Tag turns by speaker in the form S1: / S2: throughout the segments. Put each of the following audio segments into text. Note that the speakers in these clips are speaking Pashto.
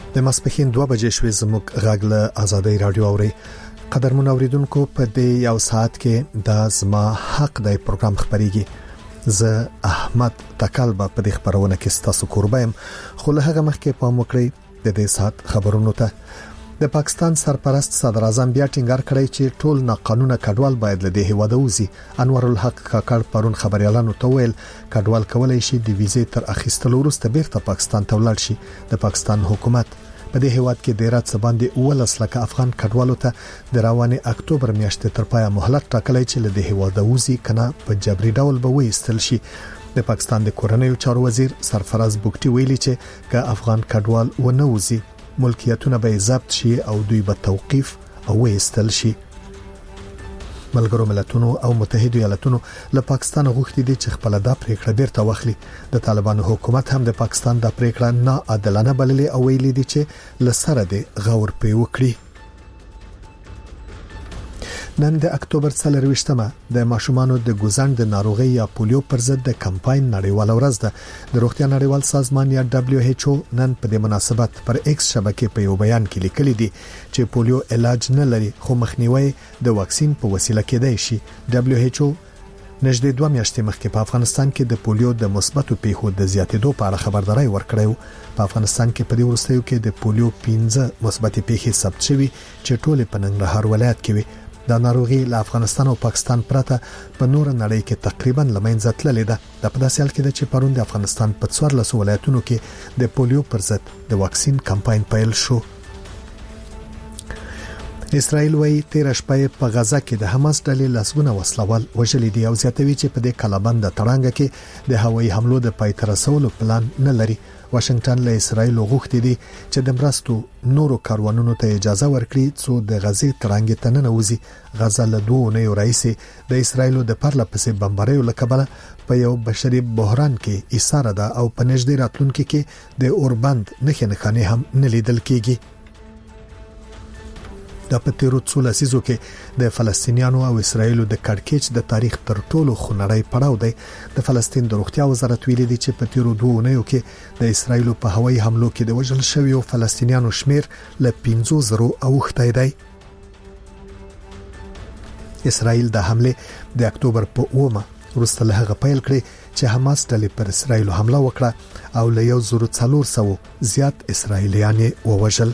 S1: د ماسپښین 2 بجې شوې زموږ غږ له آزادۍ رادیو اوري. قدرمن اوریدونکو په دې یو ساعت کې د زما حق د پروګرام خبريږي. زه احمد تکلبه په دې خبرونه کې ستاسو قربایم. خو له هغه مخکې پام وکړئ د دې ساعت خبرونو ته. د پاکستان سرپرست صدر اعظم بیا ټینګار کړی چې ټول ناقانونه کډوال باید له دې هیواده وځي. انور الحق کاکړ پرون خبريالانو ته ویل کډوال کولای شي د ویزې تر اخیستلو وروسته بیرته پاکستان ته ولاړ شي. د پاکستان حکومت په دې هیواد کې د رات باندې 19 لک افغان کډوالو ته د رواني اکتوبر میاشتې تر پایه مهلت ټاکلی چې له دې هیواده وځي کنه په جبري ډول به وېستل شي. د پاکستان د کورنیو چارو وزیر سرفراز بوکټي ویلي چې که افغان کډوال ونه وځي ملکیتونه به ضبط شي او دوی به توقيف او وېستل شي. ملګرو ملتونو او متحده ایالاتونو له پاکستان غوښتي دي چې خپل د پریکړه بیرته واخلي. د طالبانو حکومت هم د پاکستان د پریکړه نه عادلانه بللې او ویلي دي چې لسره د غور په وکړي. نن د اکتوبر 23مه د ماشومانو د ګوزند د ناروغي یا پولیو پر ضد د کمپاین نړیواله ورځ ده. د روغتیا نړیوال سازمان یا WHO نن په دې مناسبت پر ایکس شبکې په یو بیان کې لیکلي دي چې پولیو علاج نه لري خو مخنیوي د واکسین په وسیله کېدای شي. WHO نږدې 2 میاشتې مخکې په افغانستان کې د پولیو د مثبتو پیښو د زیاتېدو په اړه خبرداري ورکړې. په افغانستان کې په دې وروستیو کې د پولیو 15 مثبتې پیښې ثبت شوي چې ټول په ننګرهار ولایت کې وي. د ناروغي له افغانستان او پاکستان پرته په نور نړۍ کې تقریبا لمنځه تللې ده. د په داسې حال کې چې پرون د افغانستان په 14 ولایتونو کې د پولیو پر ضد د واکسین کمپاین پیل شو. اسرائیل وايي 13 شپې په غزا کې د حماس ډلې لاسونه وسلوال وژلې دي او زیاتوي چې په دې کلابند تړانګ کې د هوایي حملو د پای ته رسولو پلان نه لري. واشنگټن له اسرائیل غوښتي دي چې د مرستو نورو کاروانونو ته اجازه ورکړي څو د غزې تړانګ ته نه نوځي. غزا له 2 اونیو راځي د اسرائیل د پرله پسې بمباریو لکبله په یو بشري بحران کې ایثاره ده او په نږدې راتلونکو کې د اوربند نخنه هم نه لیدل کېږي. د پتیرو څوله سيزو کې د فلسطینیانو او اسرایلو د کړکېچ د تاریخ تر ټولو خنړی پړاو دی. د فلسطین د روغتیا وزارت ویلي دی چې پتیرو 2 اونیو کې د اسرایلو په هوایي حملو کې د وژل شویو فلسطینیانو شمیر له 500 اوښتی دی. اسرایل د حمله د اکتوبر په 9 وروسته له هغه پیل کړی چې حماس ډلې پر اسرایل حمله وکړه او له 1400 زیات اسرایلیان ووژل.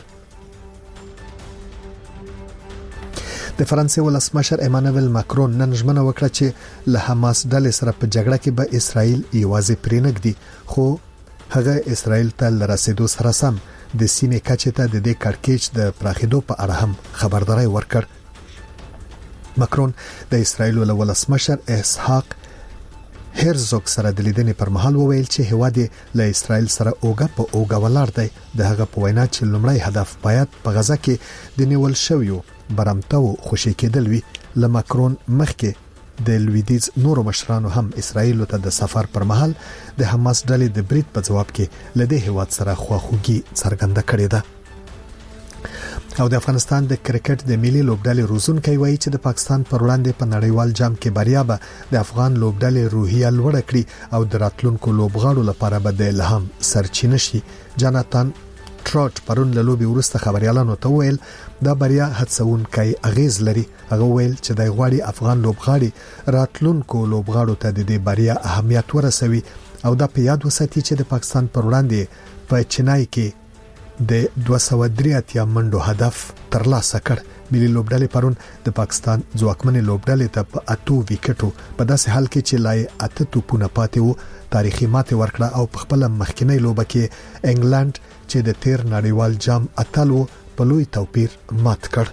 S1: د فرانسې ولسمشر ایمانوئل ماکرون نن ژمنه وکړه چې له حماس ډلې سره په جګړه کې به اسرائیل یوازې پرېنګدي خو هغه اسرائیل ته لرسېدو سره سم د سیمې کچې ته د دې کړکېچ د پراخېدو په اړه هم خبرداري ورکړ. ماکرون د اسرائیل ولسمشر اسحاق هرزوګ سره د لیدنې پر مهال وویل چې هوادي له اسرائیل سره اوګه په اوګه ولاړ دی. د هغه په وینا چې لومړی هدف باید په غزا کې د نیول شویو برمته او خوشی کېدل وی. له ماکرون مخکې د لویدیز نورو مشرانو هم اسرائیل ته د سفر پر مهال د حماس ډلې د بریټ په جواب کې لدې هواد سره خواخوږي څرګنده کړې ده. او د افغانستان د کرکټ د ملي لوبډلې روزونکي وایي چې د پاکستان پر وړاندې په نړیوال جام کې بریا به د افغان لوبډلې روحیه لوړه کړي او د راتلونکو لوبغاړو لپاره به د الهام سرچینه شي. جاناتان ټراټ پرون له لوبي ورسته خبريالانو ته ویل دا بریا هڅونکي اغیز لري. هغه ویل چې د غواړي افغان لوبغاړي راتلونکو لوبغاړو ته د دې بریا اهمیت ورسوي او دا په یاد وساتي چې د پاکستان پر وړاندې په چنای کې د 203 منډو هدف ترلاسه کړ. ملي لوبډلې پرون د پاکستان ځواکمنې لوبډلې ته په 8 وکټو په داسې حال کې چې لای 8 توپونه پاتې وو تاریخي ماته ورکړه او په خپل مخکینی لوبه کې انګلند چې د تیر نړیوال جام اتلو په لوی توپیر مات کړ.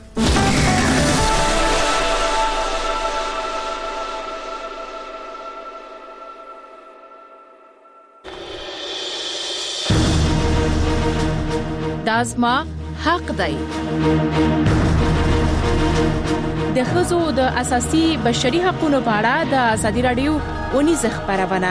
S2: دازما حق دی. د ښځو د اساسي بشري حقوقو په اړه د ازادي رادیو ونیزه خبرونه.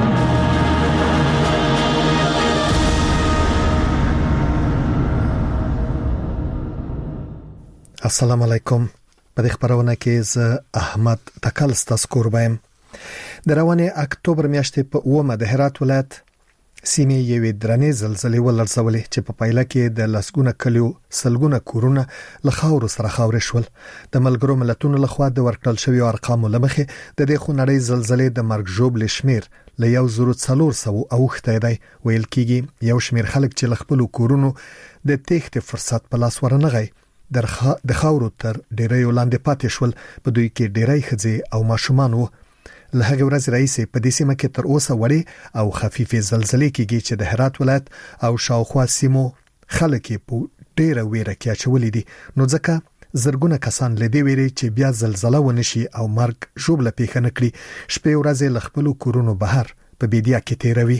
S1: السلام علیکم. په دې خبرونه کې زه احمد تکل ستاسو قربایم. د رواني اکتوبر میاشتې په 9 د هرات ولایت سیمې یوې درنې زلزلې ولړزولې چې په پایله کې د لسګونه کلیو سلګونه کورونه له خاورو سره خاورې شول. د ملګرو ملتونو لخوا د ورکړل شوی ارقامو لمخې د دې خونړۍ زلزلې د مرګ ژوبل شمیر له 1400 اوخته دی. ویل کېږي یو شمیر خلک چې خپل کورونو د تېښتې فرصت په لاس ورنغی د خاورو تر ډیرې ولاندې پاتې شول. په دوی کې ډیرې ښځې او ماشومان وو. له هغه ورځ راځي په دې سیمه کې تر اوسه وړي او خفيفه زلزلې کېږي چې د هرات ولایت او شاوخوا سیمو خلک په ډیره ویره کې اچولې دي. نو ځکه زرګونه کسان لدی ویري چې بیا زلزلہ ونشي او مرګ ژوبله پیښه نکړي شپې ورځې ل خپل کورونو بهر په بيدیا کې تیروي.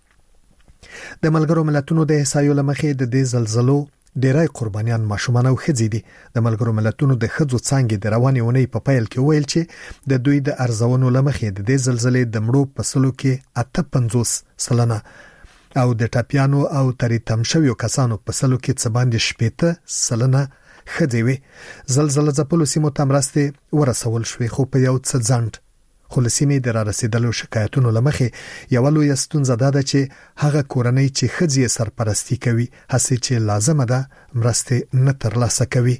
S1: د ملګرو ملتونو د احصایو لمخې د دې زلزلو ډیرای قربانیان ماشومان او ښځې دي. د ملګرو ملتونو د ښځو څنګه د رواني ونې په پیل کې ویل چې د دوی د ارزونو لمخې د دې زلزلې د مړو په سلو کې 58% او د ټاپیانو او تری تمشویو کسانو په سلو کې څه باندې 70% ښځې وي. زلزلہ ځپلو سیمو ته مرسته ورسول شوې خو په یو څه ځند خو لسیمې د را رسیدلو شکایتونو لمخې یو لوی ستونزه ده چې هغه کورنۍ چې ښځې سرپرستی کوي هڅه چې لازمه ده مرسته نه ترلاسه کوي.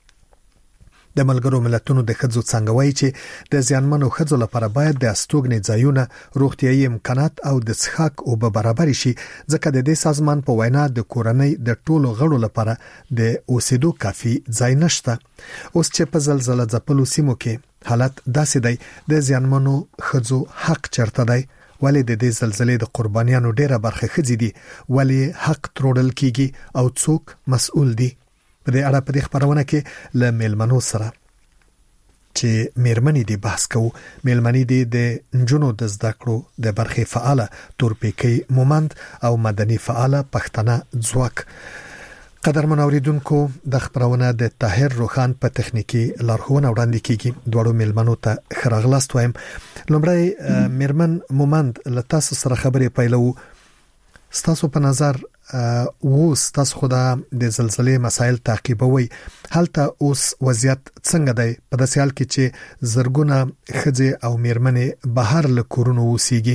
S1: د ملګرو ملتونو د ښځو څنګه وایي چې د ځانمنو ښځو لپاره باید د استوګنې ځایونه روغتيایي امکانات او د څښاک او برابر شي ځکه د دې سازمان په وینا د کورنۍ د ټولو غړو لپاره د اوسېدو کافي ځای نشته. اوس چې په زلزلہ ځپلو سیمو کې حالت داسې دی د ځانمنو ښځو حق چرته دی. ولې د دې زلزلې د قربانیانو ډیره برخه ښځې دي ولې حق ترورل کیږي او څوک مسؤل دي؟ په دې اړه په دې خبرونه کې ل میلمنو سره چې میرمنې دي بحث کوو. میلمنې دي د نجونو د زده کړو د برخې فعاله تورپیکی مومند او مدني فعاله پښتنه ځواک. قدر منوریدونکو د خبرونه د طاهر روخان په تخنیکی لارښوونه وړاندې کیږي. دوړو میلمنو ته خراغلاست وایم. لومړی میرمن مومند لتاسو سره خبرې پیلو. ستاسو په نظر ستاسو خدا د زلزلې مسایل تعقیبوي هلته اوس وضعیت څنګه دی په داسې حال کې چې زرګونه ښځې او میرمنې بهر له کورونو وسیږي؟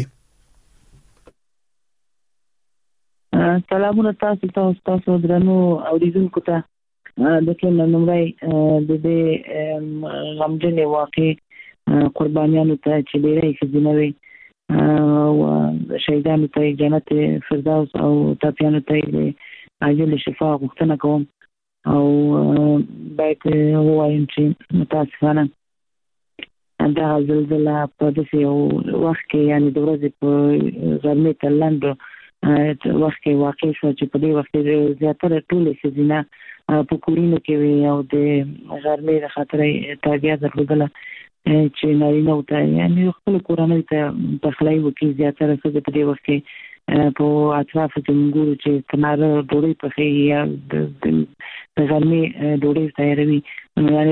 S3: سلامونه تاسو درنو اوریدونکو ته. د ټول نمبر د دې غمجنې واقع قربانیانو ته چې ډېرې خزینوي او شهیدانو ته جنت فردوس او ټاپیانو ته عاجل شفا غوښتنه کوم او باید وایم چې متاسفانه دا زلزلہ په داسې وخت کې یعنی د ورځې په غرمې ته لاندې وخت کې واقع شو چې په دې وخت کې زیاتره ټول خزینه په کورونو کې وي او د غرمې د خاطرې تابعه درلودله چې نارینه او ته یعنی خپل کورنۍ ته تخلیه وکړي. زیاتره څه په دې وخت کې په اطراف کې موږ چې تنار ډوړې پخې یا د غرمې ډوړې تیاروي یعنی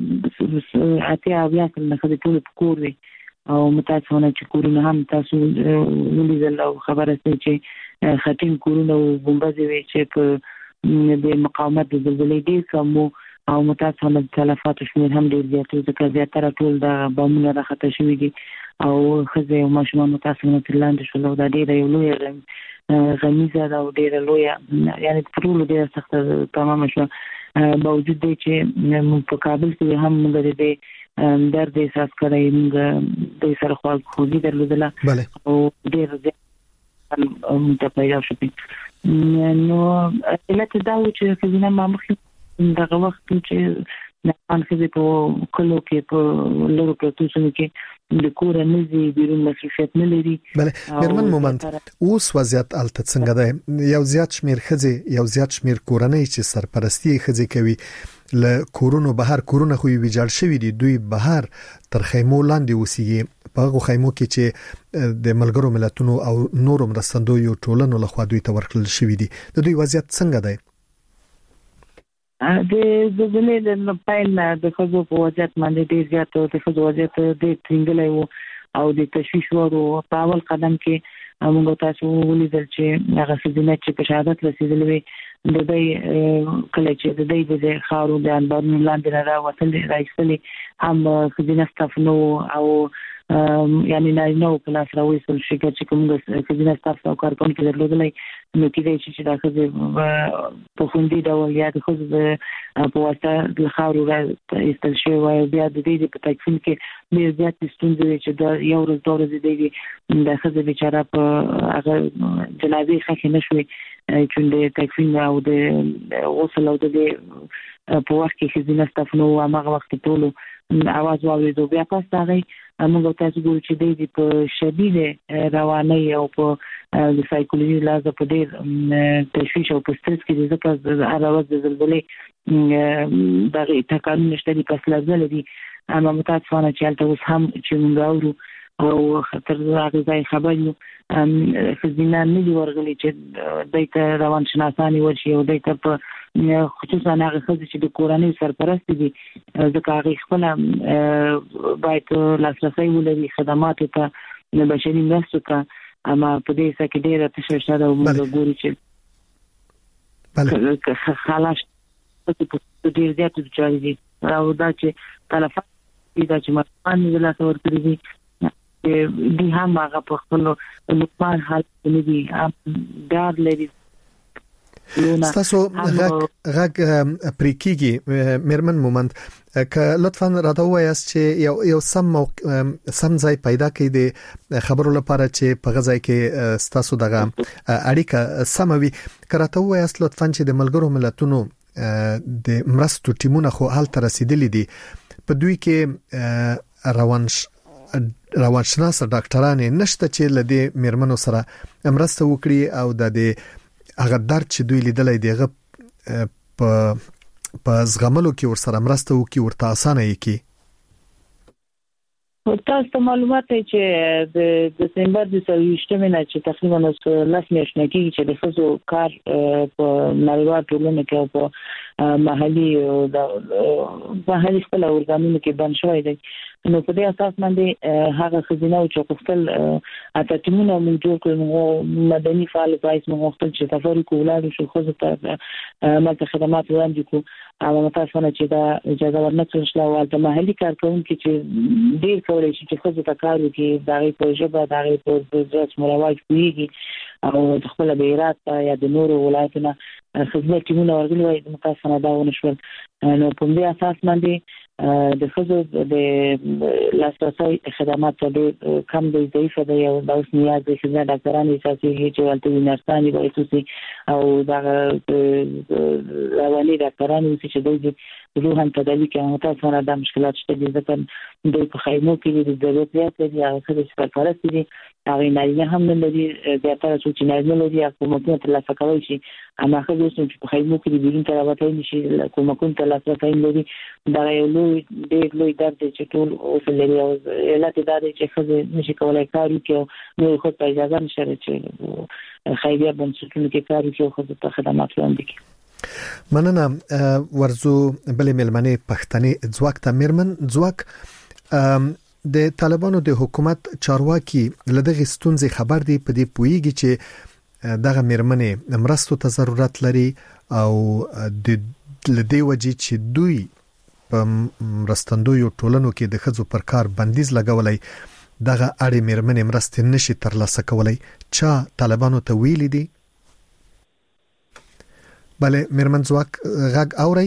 S3: اتیا بیا کله خدای ټول په کور وي او متاسفانه چې کورونه هم تاسو ولیدل او خبره چې خټین کورونه او ګمبزې وي چې په د مقاومت د زلزلې ډېر کم او متاسفانه تلفات شمیر هم ډېر زیات ځکه زیاتره ټول د بمونو راخته شوي دي او ښځې او ماشومان متاسفانه تر لاندې شول او دا ډېره یو لویه غمیزه ده او ډېره لویه یعنې په ټولو ډېره سخته تمامه شوه. باوجود دی چې په کابل کې هم موږ د دې درد احساس کړی موږ د سره خواږه درلودله او ډېر زیات پیدا شو. نو علت دا و چې خزینه ما مخکې دغه وخت چې نن خزې په کلو کې په لورو پروتوسونو کې د کور نه زی بیرون مصرفیت نه لري.
S1: بله میرمن مومند اوس وضعیت الته څنګه ده؟ یو زیات شمیر خزې یو زیات شمیر کورنۍ چې سرپرستی خزې کوي ل کورونو بهر کورونه خو ویجاړ شوی دي دوی بهر تر خیمو لاندې وسیږي په هغه خیمو کې چې د ملګرو ملتونو او نورو مرستندویو ټولنو لخوا دوی ته ورکړل شوی دي. د دوی وضعیت څنګه دی؟
S3: د زلزلې د پایل د خزو په وضعیت باندې ډیر زیات د خزو وضعیت د ټینګلې او د تشویش ورو په اول قدم کې موږ تاسو ولیدل چې هغه خزینه چې په شهادت رسیدلې وي د دې کله چې د دې د خاورو د انبارونو لاندې راوتل راځلې هم خزینه ستفنو او یعنی نو په لاس راوېستل شي چې کومه خزینه ستاسو او کارکونکو درلودلای نو کېدای شي چې دا خزه په خوندي ډول یا د خزه په واسطه د خاورو راستل شي او بیا د دې په تکفین کې ډېر زیات ستونزې چې دا یو ورځ دوه ورځې دی د خزه بیچاره په هغه جنازې ښه نشوي چې د تکفین او د غسل او د په وخت کې خزینه ستاسو نو هغه وخت ټولو اواز واورېدو بیا پس هغه موږ تاسو ګورو چې د په شدید رواني او په د سایکولوژي لازم په ډېر تشویش او په سترس کې ځکه هر ورځ د زلزلې دغه تکان نشته دي پس لازم دي اما متاسفانه چې البته اوس هم چې موږ اورو او خطر هغه ځای خبر یو خزینه نه دی ورغلي چې دایته روان شناسانی ورشي او دایته په خصوصا هغه خزه چې د کورنۍ سرپرست دي ځکه هغه خپل باید لاسرسي ولري خدماتو ته د بشري مرستو ته اما په دې ځکه کې ډېره تشویش ده او موږ ګورو چې بله خلاص په ډېر زیات چاري دي او دا چې تلفات دا چې مطمئن دي لا څور کړی دي دي هم هغه په خپل مطمئن حال کې دي ډار لري
S1: ستاسو غږ پریکیږي میرمن مومند که لطفا راته وایاست چې یو سم ځای پیدا کړئ د خبرو لپاره چې په غځای کې ستاسو دغه اړیکه سموي که راته وایاست لطفا چې د ملګرو ملتونو د مرستو ټیمونه خو حال ته رسیدلي دي په دوی کې روانشناس ډاکټران نشته چې لدی میرمنو سره مرسته وکړي او د هغه درد چې دوی لیدلای دیغه په زغملو کې ورسره مرسته وکړي ورته اسانه یې کی
S3: تاسو معلومات چې د دسمبر د 28 نه چې تقریبا 10 میاشتې کې چې د خزو کار په نړیوال ټولنه کې او په محلي خپل اورګانونو کې بند شوی دی نو په دې اساس باندې هغه خزینه او چوکستل اتټیمونه موږ جوړ کړو مدني فعال پایس موږ وختل چې تفریق ولادو شو خزو ته ماته خدمات وړاندې کو او متاسفانه چې دا اجازه ورنکړل شو او د محلي کارکونکو چې ډیر کولای شي چې خزو ته کار وکړي دغه پروژه به دغه پروژه مروج کیږي او خپل بیرات یا د نورو ولایتونو خدمت ټیمونه ورغلي وي متاسفانه دا ونشول نو په دې اساس باندې د خزو د لاسرسي خدمات د کم د ضعیف دی او د اوس نیاز د خدمت ډاکټرانو اساسي چې ولته نرساني وایي توسي او دا رواني ډاکټرانو چې د روحان تداوی کې متاسفانه د مشکلات شته دي ځکه د خیمو کې د ضرورت زیات دي هغه څه چې پرپرست دي هغه نه هم نه لري د تاسو چې نه لري حکومتونه ترلاسه کوي شي اما خو چې په خیمو کې د بیرون تر راوته نشي حکومتونه ترلاسه کوي لري دا یو ډېر لوی درد چې ټول اوس لري او علت دا دی چې خو نشي کولای کار وکړي نو خو په اجازه نشي چې خیریه بنسټونو کې کار وکړي خو ته خدمات وړاندې کړي
S1: مننه ورزو بلې ملمنې پښتنې ځواک ته میرمن ځواک د طالبانو د حکومت چارواکي لدغه ستونزې خبر دي په دې پویږي چې دغه میرمنې مرستو ته ضرورت لري او د لدی وجې چې دوی په مرستندویو ټولنو کې د خزو پر کار بندیز لګولای دغه اړې میرمنې مرستې نشي ترلاسه کولای چا طالبانو ته ویلي دي بله میرمن ځواک غږ اوري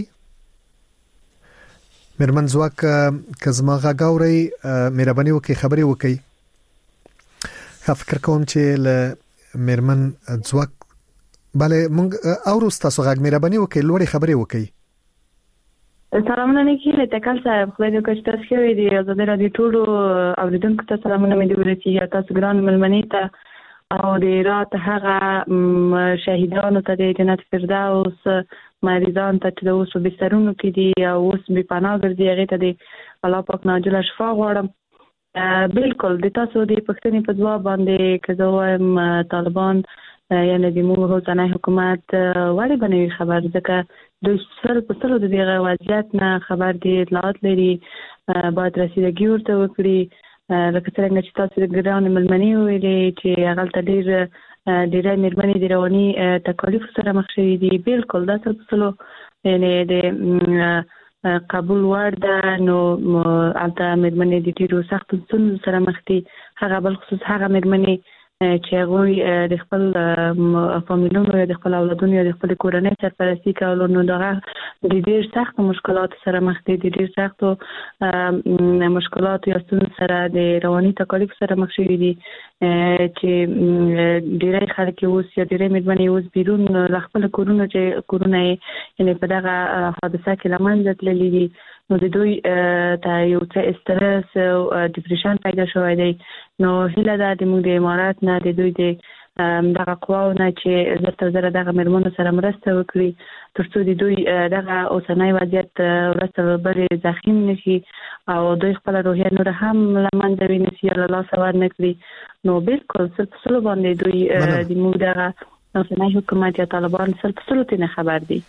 S1: میرمن ځواک کزما غږ اوري مهرباني وکړئ خبري وکړئ فکر کوم چې ل میرمن ځواک بله مونږ اورو تاسو غږ مهرباني وکړئ لوړی خبري وکړئ
S4: سلامونه نیکی له تکل صاحب خو دې کوم تاسو کې دی زه د رادیو ټولو اوریدونکو ته سلامونه مې دی ورته تاسو ګران ملمنې ته او د رات هغه شهیدانو ته د جنت فردوس مریضان ته چې د اوسو بسترونو کې دي او اوس به پناه ګرځي هغه ته د الله پاک ناجله شفا غواړم بالکل د تاسو د پښتنې په ځواب باندې که زه وایم طالبان یعنی د موږ ځانای حکومت وړي باندې خبر ځکه د سر په سر د دغه وضعیت نه خبر دي اطلاعات لري باید رسیدګي ورته وکړي لکه څنګه چې تاسو د ګران ملمنې ویلې چې هغه ته ډېر مېرمنې د رواني تکالیف سره مخ شوي دي بالکل دا څه یعنی د قبول وړ ده. نو البته مېرمنې د ډیرو سختو ستونزو سره مخ دي، هغه بل خصوص هغه مېرمنې چې هغه د خپل فامیلونو یا د خپل اولادونو یا د خپل کورنۍ سرپرستی کولو، نو دغه د ډیر سخت مشکلات سره مخ دي، د ډیر سخت مشکلات یا ستونزو سره د رواني تکالیف سره مخ شوي دي، چې ډیری خلک اوس یا ډیری مېرمنې اوس بیرون له خپل کورونه یعنې په دغه حادثه کې له منځه تللي دي. نو د دوی ته یو څه استرس او ډیپریشن پیدا شوی دی. نو هیله ده د موږ د امارات نه د دوی د دغه قواو نه چې زر تر زره دغه مېرمنو سره مرسته وکړي، تر څو د دوی دغه اوسنی وضعیت وروسته بلې زخیم نشي او دوی خپل روحیه نور هم له منځه ونیسي یا له لاسه ورنه کړي. نو بالکل سل په سلو باندې دوی د موږ دغه اوسنی حکومت یا طالبان سل په سلو ترې خبر دي.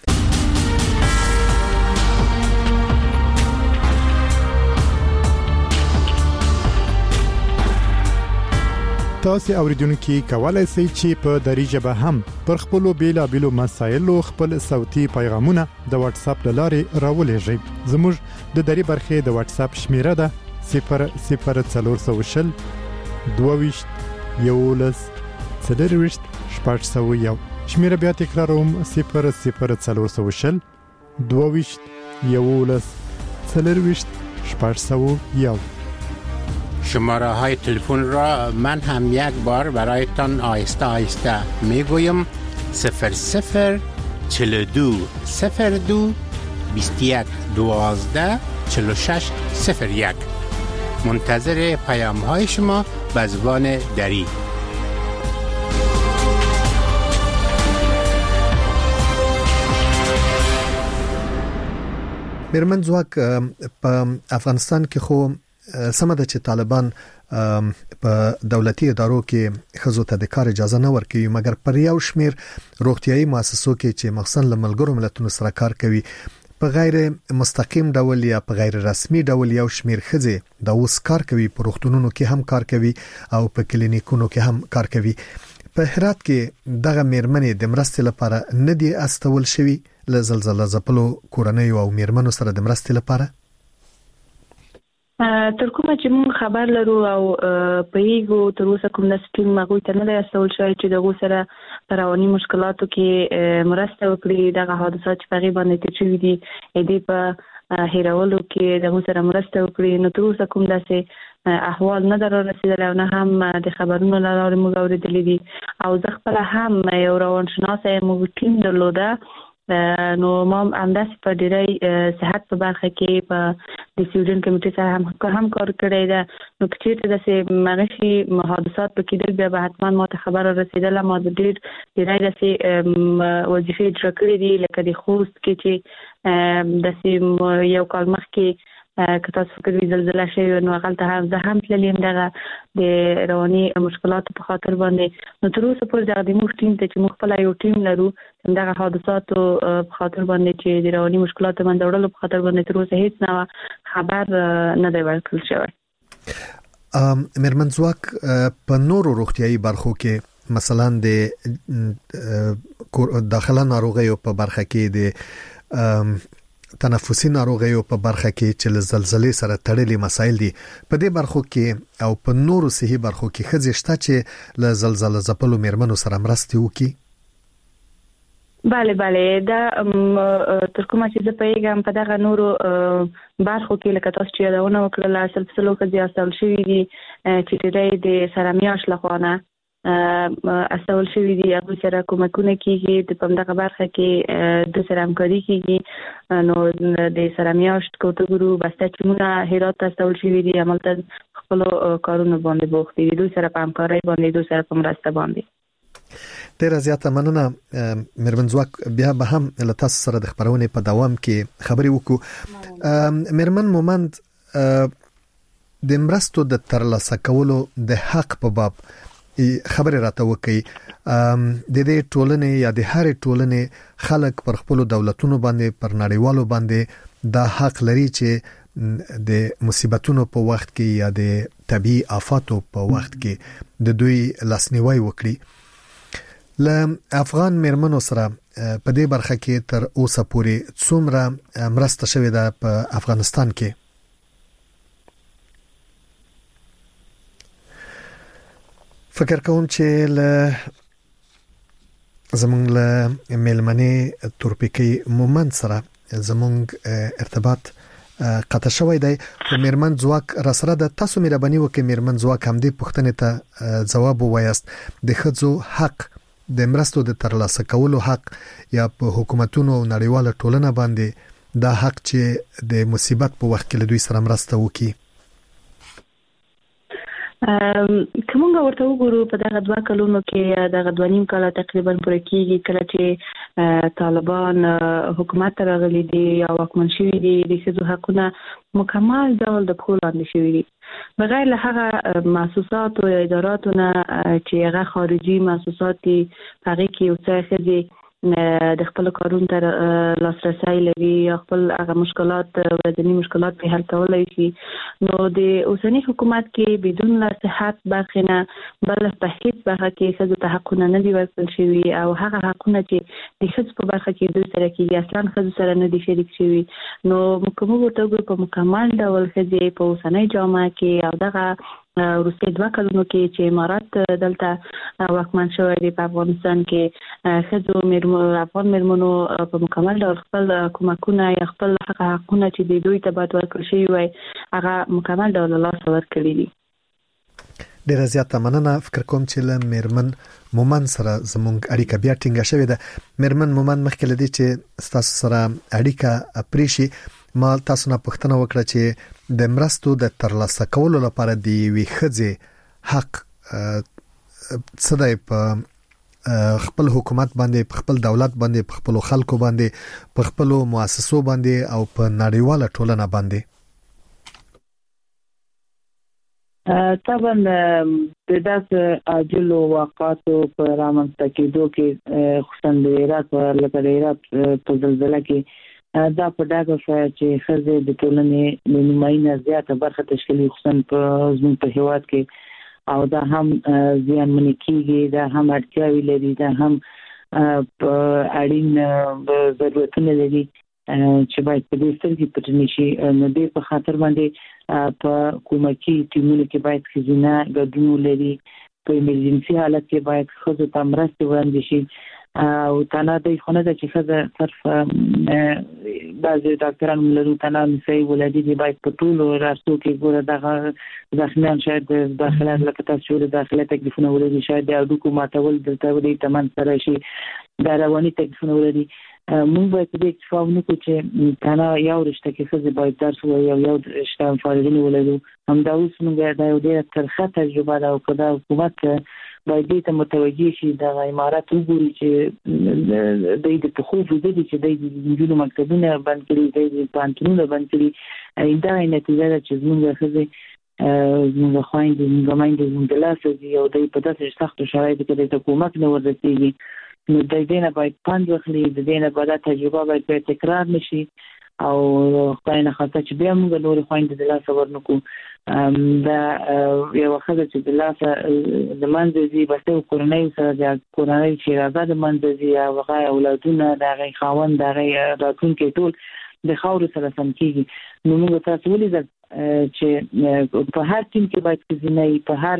S5: تاسو اوریدونکو کولای شئ چې په دری ژبه هم پر خپل بیلابېلو مسایلو خپل صوتي پیغامونه د واتس اپ لارې راولېږئ. زموږ د دری برخه د واتس اپ شمیره ده 00420 22 11 40 801. شمیره بیا تکراروم 00420 22 11 40 801.
S6: شماره های تلفن را من هم یک بار برایتان آهسته آهسته میگویم 00 42 02 21 12 46 01. منتظر پیام های شما به زبان دری.
S1: مېرمن ځواک په افغانستان کې خو سمه ده چې طالبان په دولتي ادارو کې خزو ته د کار اجازه نه ورکوي، مګر پر یو شمیر روغتيایي مؤسسو کې چې مخصوصا له ملګرو ملتونو سره کار کوي په غیر مستقیم ډول یا په غیر رسمي ډول یو شمیر خزي د اوس کار کوي، په روغتونونو کې هم کار کوي او په کلینیکونو کې هم کار کوي. په هرات کې دغه مېرمنې د مرستې لپاره نه دي استول شوی له زلزلې ځپلو کورنۍ او مېرمنو سره د مرستې لپاره.
S4: تر کومه چې موږ خبر لرو او په یو تر اوسه کوم نسټیم مغوي ته نه استول شوی چې دغه سره په رواني مشکلاتو کې مرسته وکړي. دغه حادثات چې په غیبه نتیجه شوي دي دې په هیرولو کې دغه سره مرسته وکړي. نو تر اوسه کوم داسې احوال نه در رسیدلی او نه هم د خبرونو له لارې موږ اورېدلي دي. او زه خپله هم یو روانشناسه موږ ټیم درلوده، نو ما همداسې په ډیری صحت په برخه کې په د سویډن کمیټې سره هم کار کړی ده. نو که چېرته داسې مغشي حادثات په کېدل بیا به حتما ما ته خبره رسېدله. ما د ډیری داسې وظیفې اجرا کړې دي، لکه د خوست کې چې داسې یو کال مخکې که تاسو فکر وي زلزله شوې نو هغلته هم زه هم تللې یم دغه د رواني مشکلاتو په خاطر باندې. نو تر اوسه پورې دغه د موږ ټیم ته چې موږ خپله یو ټیم لرو دغه حادثاتو په خاطر باندې چې د رواني مشکلاتو منځه وړلو په خاطر باندې تر اوسه هیڅ نه خبر نه دی ورکړل شوی.
S1: مېرمن ځواک په نورو روغتیایي برخو کې مثلا د داخله ناروغیو په برخه کې د تنفسي ناروغیو په برخه کې چې له زلزلې سره تړلي مسایل دي، په دې برخو کې او په نورو صحي برخو کې خځې شته چې له زلزلې ځپلو مېرمنو سره مرسته وکړي.
S4: بله دا تر کومه چې زه پوهېږم په دغه نورو برخو کې لکه تاسو چې یادونه وکړله سلسلو ښځې استول شوي دي چې ډېری د سرمیاش لخوا نه استول شوي دي، هغوی سره کومکونه کېږي. د په دغه برخه کې د سره همکاري کېږي. نو د سرمیاشت کوټګرو بسته ټیمونه هرات ته استول شوي دي، همالته خپلو کارونو باندې بوخت دي، دوی سره په همکارۍ باندې، دوی سره په مرسته باندې.
S1: ډیره زیاته مننه مېرمن ځواک. بیا به هم له تاسو سره د خبرونې په دوام کې خبرې وکړو. مېرمن مومند، د مرستو د ترلاسه کولو د حق په باب خبرې راته وکړي. د دې ټولنې یا د هرې ټولنې خلک پر خپل دولتونو باندې پر نړیوالو باندې دا حق لري چې د مصیبتونو په وخت کې یا د طبيعي آفاتو په وخت کې د دوی لاسنیوي وکړي. له افغان مېرمنو سره په دې برخه کې تر اوسه پورې څومره مرسته شوې ده په افغانستان کې؟ فکر کوم چې زمونږ له ملمنې تورپیکی مومند سره زمونږ ارتباط قطع شوی دی. خو میرمن ځواک را سره د تاسو مهرباني وکړئ میرمن ځواک هم دې پوښتنې ته ځواب ووایاست. د ښځو حق د مرستو د ترلاسه کولو حق یا په حکومتونو او نړیواله ټولنه باندې دا حق چې د مصیبت په وخت کې له دوی سره مرسته وکړي.
S4: کومه ورته وګورو په دغه 2 کلونو کې دغه 2.5 کال تقریبا پوره کېږي کله چې طالبان حکومت راغلي دي او واکمن شوي دي د ښځو حقونه مکمل ډول د پښو لاندې شوي دي بغیر له هغه مؤسسات او اداراتو نه چې هغه خارجي مؤسسات دي هغه کې یو څه ښځې د خپل کارونو تر لاسرسي لري یا خپل هغه مشکلات ورځنی مشکلات په حل کولای شي. نو د اوسنی حکومت کې بدون له صحت برخنه بل په هیڅ برخه کې ښځو ته حقونه نه دي ورکړل شوي او هغه حقونه چې د ښځو په برخه کې دوی سره کې اصلا ښځو سره نه دي شریک شوي. نو کوم ورته په مکمل ډول ښځې په اوسنی جامعه کې او دغه وروسته 2 کلونو کې چې امارات دلته واکمن شوی دی په افغانستان کې ښځو افغان مېرمنو په مکمل ډول خپل کومکونه یا خپل حقونه چې دوی ته باید ورکړل شي وي هغه مکمل ډول لاس ورکړي دي.
S1: ډېر زیاته مننه. فکر کوم چې له میرمن مومن سره زموږ اړیکه بیا ټینګه شوې ده. میرمن مومن مخکې لدی چې تاسو سره اړیکه پریشي ما تاسو نه پوښتنه وکړه چې د مرستو د ترلاسه کولو لپاره د وی ښځې حق څه دی په خپل حکومت باندې په خپل دولت باندې په خپل خلکو باندې په خپل مؤسسو باندې او په نړیواله ټولنه باندې.
S3: طبعا د داسې عاجل واقعاتو په رامنځته کېدو کې خصوصا د عراق په زلزلہ کې دا په ډاګه شو چې ښځې د ټولنې نیماینه زیاته برخه تشکیلي خصوصا په زموږ په هیواد کې او دا هم زیانمنې کېږي دا هم اړتیاوې لري دا هم اړین ضرورتونه لري چې باید په دې سترګې پټ نشي. نو دې په خاطر باندې په حکومتي ټیمونو کې باید ښځینه ګډون ولري. په ایمرجنسي حالت کې باید ښځو ته مرستې وړاندې شي او تنها د خونه د چې ښځه صرف بعضې ډاکټران لرو تنها نسایي ولادي دي باید په ټولو راستو کې ګوره دغه زخمیان شاید د داخله لکه تاسو چې د داخله تکلیفونه ولري شاید د هډوکو ماتول دلته ولري تمن سره شي د رواني تکلیفونه ولري. موږ باید دې اکتفا ونکړو چې تنها یو رشته کې ښځې باید درس ووایي او یو رشته فارغین ولرو. همدا اوس موږ دا یو ډېره ترخه تجربه ده او که دا حکومت باید دې ته متوجه شي د امارات وګوري چې د پخو وجود دي چې د نجونو مکتبونه بند کړي د پوهنتونونه بند کړي. دا نتیجه ده چې زموږ ښځې زموږ خویندې زموږ میندې زموږ د لاسه دي او دوی په داسې سختو شرایطو کې د حکومت نه ورسېږي. نو د دې نه باید پند واخلي د دې نه باید تجربه باید تکرار نشي او خدای نه خاطر چې بیا موږ نور خويندې د لاسه ورنکو. دا یو ښځه چې د لاسه د منځي بس کورنۍ سره د کورنۍ چې راځي د منځي او هغه اولادونه د هغه خاوند د هغه راتلونکي ټول د خاور سره سم کیږي. نو موږ تاسو ولې چې په هر ټیم کې باید ځینې په هر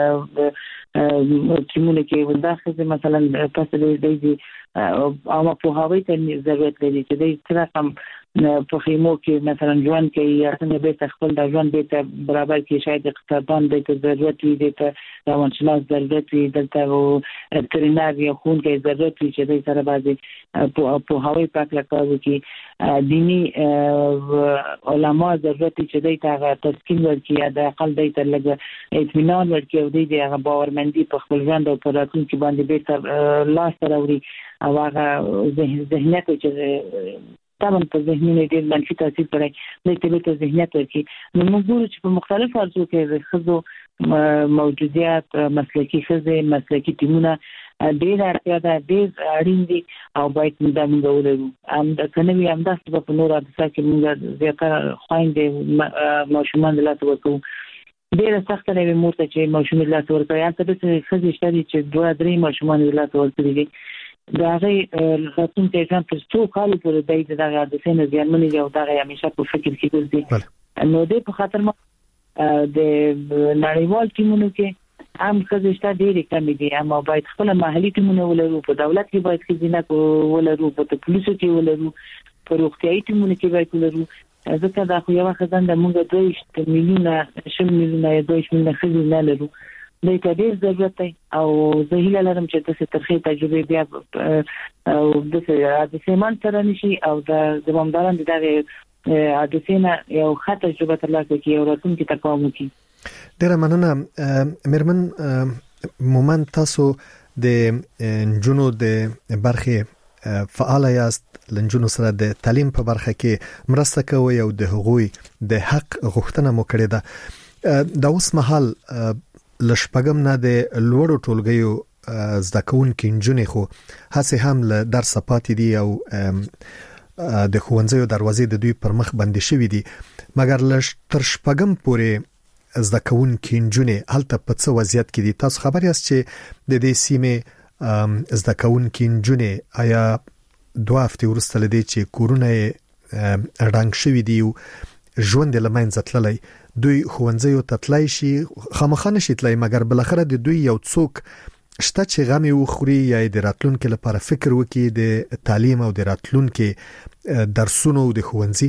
S3: ټیمونه کې وداخله مثلا پس د دې او په هغه ته ضرورت لري چې د رقم په خیمو کې مثلا ژوند کې یا څنګه به خپل د ژوند به برابر کې شاید اقتصادان د ضرورت وي د روانشناس ضرورت وي دلته اترینار یا خون کې ضرورت وي چې د سره بعضي په هوای پاک لکه کې دینی علما ضرورت چې د هغه تسکین ورکړي د اقل د لګ اطمینان ورکړي او د هغه باورمندي په خپل ژوند او په راتلونکي باندې به لاس راوړي او هغه ذهنیت چې طبعا په ذهني ډېر منفي تاثیر کوي د ټولو ذهنیت ورکړي. نو موږ ګورو چې په مختلفو ارزو کې د ښځو موجودیت مسلکي ښځې مسلکي ټیمونه ډېر اړتیا ده ډېر اړین دي او باید موږ ولرو. کنه وي همداسې په نور حادثه کې موږ زیاتره خویندې ماشومان د لاسه ورکوو. ډېره سخته نه وي مور ته چې ماشوم د لاسه ورکوي هلته داسې ښځې شته دي چې 2-3 ماشومان د لاسه ورکړي دي دا غي راتلونکي ځان تر څو کال پورې دغه حادثې نه ځانمنې او دغه همیشه په فکر کې ګرځي نو د په خاطر ما د نړیوال ټیمونو کې هم خزشته ډېرې کمې دي اما باید خپل محلي ټیمونه ولرو په دولت کې باید خزینه ولرو په پولیسو کې ولرو په روغتیايي ټیمونو کې باید ولرو ځکه دا خو یو خزان د موږ 2 میلیونه شل میلیونه 2 میلیونه خزینه لرو د ډېر ضرورت دی او زه هیله لرم چې تاسو ترخه تجربه بیا او د سیمان سره نشي او د زمونداران دغه حادثه یو خاطر تجربه ترلاسه کړي او راتلونکي تقاوم وکړي
S1: ډېر مننه مرمن مومن تاسو د جنونو د برخه فعال یاست لنجونو سره د تعلیم په برخه کې مرسته کوي او د حقوقي د حق غوښتنه مو کړې ده دا اوس مهال لشپګم نه د لوړو ټولګیو زده کوونکو انجونې خو هڅه هم له درس پاتې دي او د خوندزیو دروازې د دوی پر مخ بندي شوې دي مګر لش تر شپګم پورې زده کوونکو انجونې هلته په څه وضعیت کې دي تاسو خبر یاست چې د دې سیمه زده کوونکو انجونې آیا 2 هفته وروسته لدی چې کورونه رنګ شوې دي او ژوند لمن زتللی دوی خوندزیو تطلای شي خامخانه شي تلای مګر بل اخر د دوی یو څوک شته چې غمي وخوري یا د راتلونکو لپاره فکر وکړي د تعلیم او د راتلونکو درسونو د خوندزي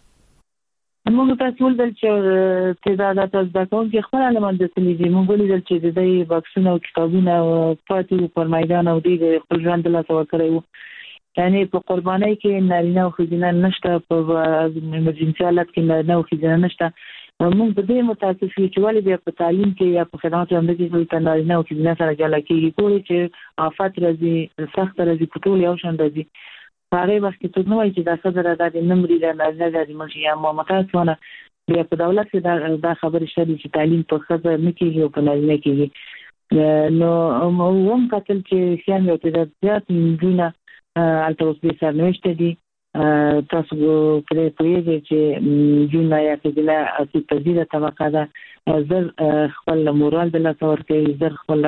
S3: موږ تاسو ول چې تعداد تاسو د کوم کې خپل علامات د تلویزیون موږ ولې چې د دې بکسونو او کتابونو پاتې په میدان او د خپل ژوند له څور کړو یعنی په قربانۍ کې نارینه او ښځینه نشته په ایمرجنسي حالت کې نارینه او ښځینه نشته موږ په دې متاسف یو چې ولې بیا په تعلیم کې یا په خدمات باندې کې ټول نارینه او ښځینه سره جلا کېږي کولی چې آفات راځي سخت راځي ټول یو شان راځي هغه وخت ته نو وایي چې دا خبره د نمبر د نارینه د مرشي یا متاسفانه بیا په دولت کې دا خبره شته چې تعلیم په خبره نه کېږي او په نارینه کېږي نو موږ کتل چې خیال یو ته زیات جوړه البته به سرنوشته دي تاسو پرې پوهیږئ چې جون یا کله چې تدریجه طبقه ده زر خپل مورال د لاسه ورکوي زر خپل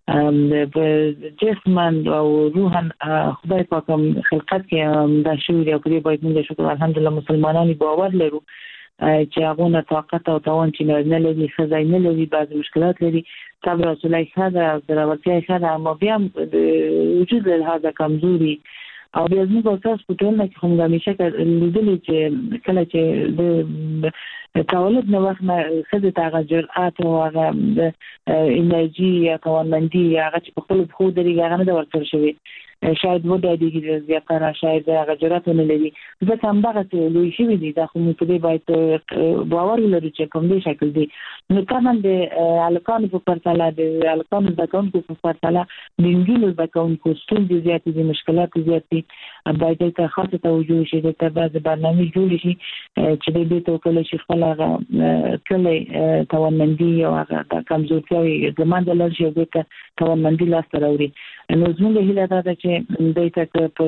S3: جسمن او روحن خدای پاک خلقت کې دا شوی دی او پرې باید موږ شکر الحمدلله مسلمانانو باور لرو چې هغه نه طاقت او توان چې نه لري خدای نه لري بعض مشکلات لري صبر او صلیح دا دراوتیا خدا اما بیا وجود له هغه کمزوري او بیا موږ تاسو په ټولنه کې هم همیشه لیدل چې کله چې د تولد نو وخت نه خدای ته جرأت او هغه انرژي یا توانمندي هغه چې په خپل خو درې هغه نه ورته شوی شاید و د دې زیاتره شاید هغه جرأت نه لري ځکه هم دغه لوی شي دي دا خو موږ په دې باید باور ولرو چې کوم دې شکل دي نو کله د الکان په پرتله د الکان د کونکو په پرتله د انګلیس د کونکو ستونزې زیاتې دي مشکلات زیاتې باید ته خاصه توجه شي د تبعیض برنامه جوړ شي چې دې ته کله شي خپل کله توانمندي او هغه کمزورتیا زموږ د لږ یو د توانمندي لاس راوړي نو زموږ هیله دا ده چې د ته په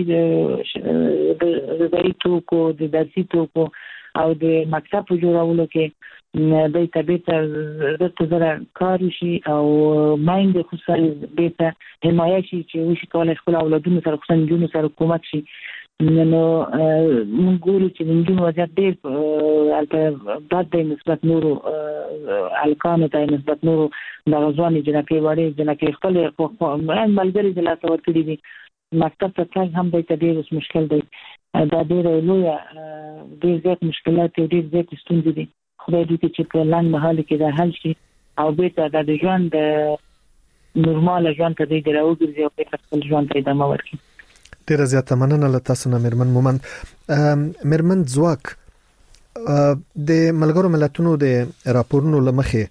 S3: غذایی توکو د درسي توکو او د مکتب جوړولو کې د طبيعت زړه کار شي او مایند خصوصي به حمایه شي چې وشي کولای خپل اولادونو سره خصوصا جنونو سره کومک شي نو موږ ګورو چې د جنونو وضعیت ډېر البته بد دی نسبت نورو الکانو ته نسبت نورو د غزواني جنکې وړي جنکې خپل ملګری د لاس ورکړي دي مکتب ته تل هم د ډېر مشکل دی دا ډېر لوی ډېر زیات مشکلات او ډېر زیات ستونزې دي خدای دې چې په لاندې محل کې دا حل شي او به د ژوند نورمال ژوند ته دې راوګرځي او په خپل ژوند ته ادامه ورکړي
S1: ډېر زیات مننه له تاسو نه مرمن مومند مرمن ځواک د ملګرو ملتونو د راپورونو لمخې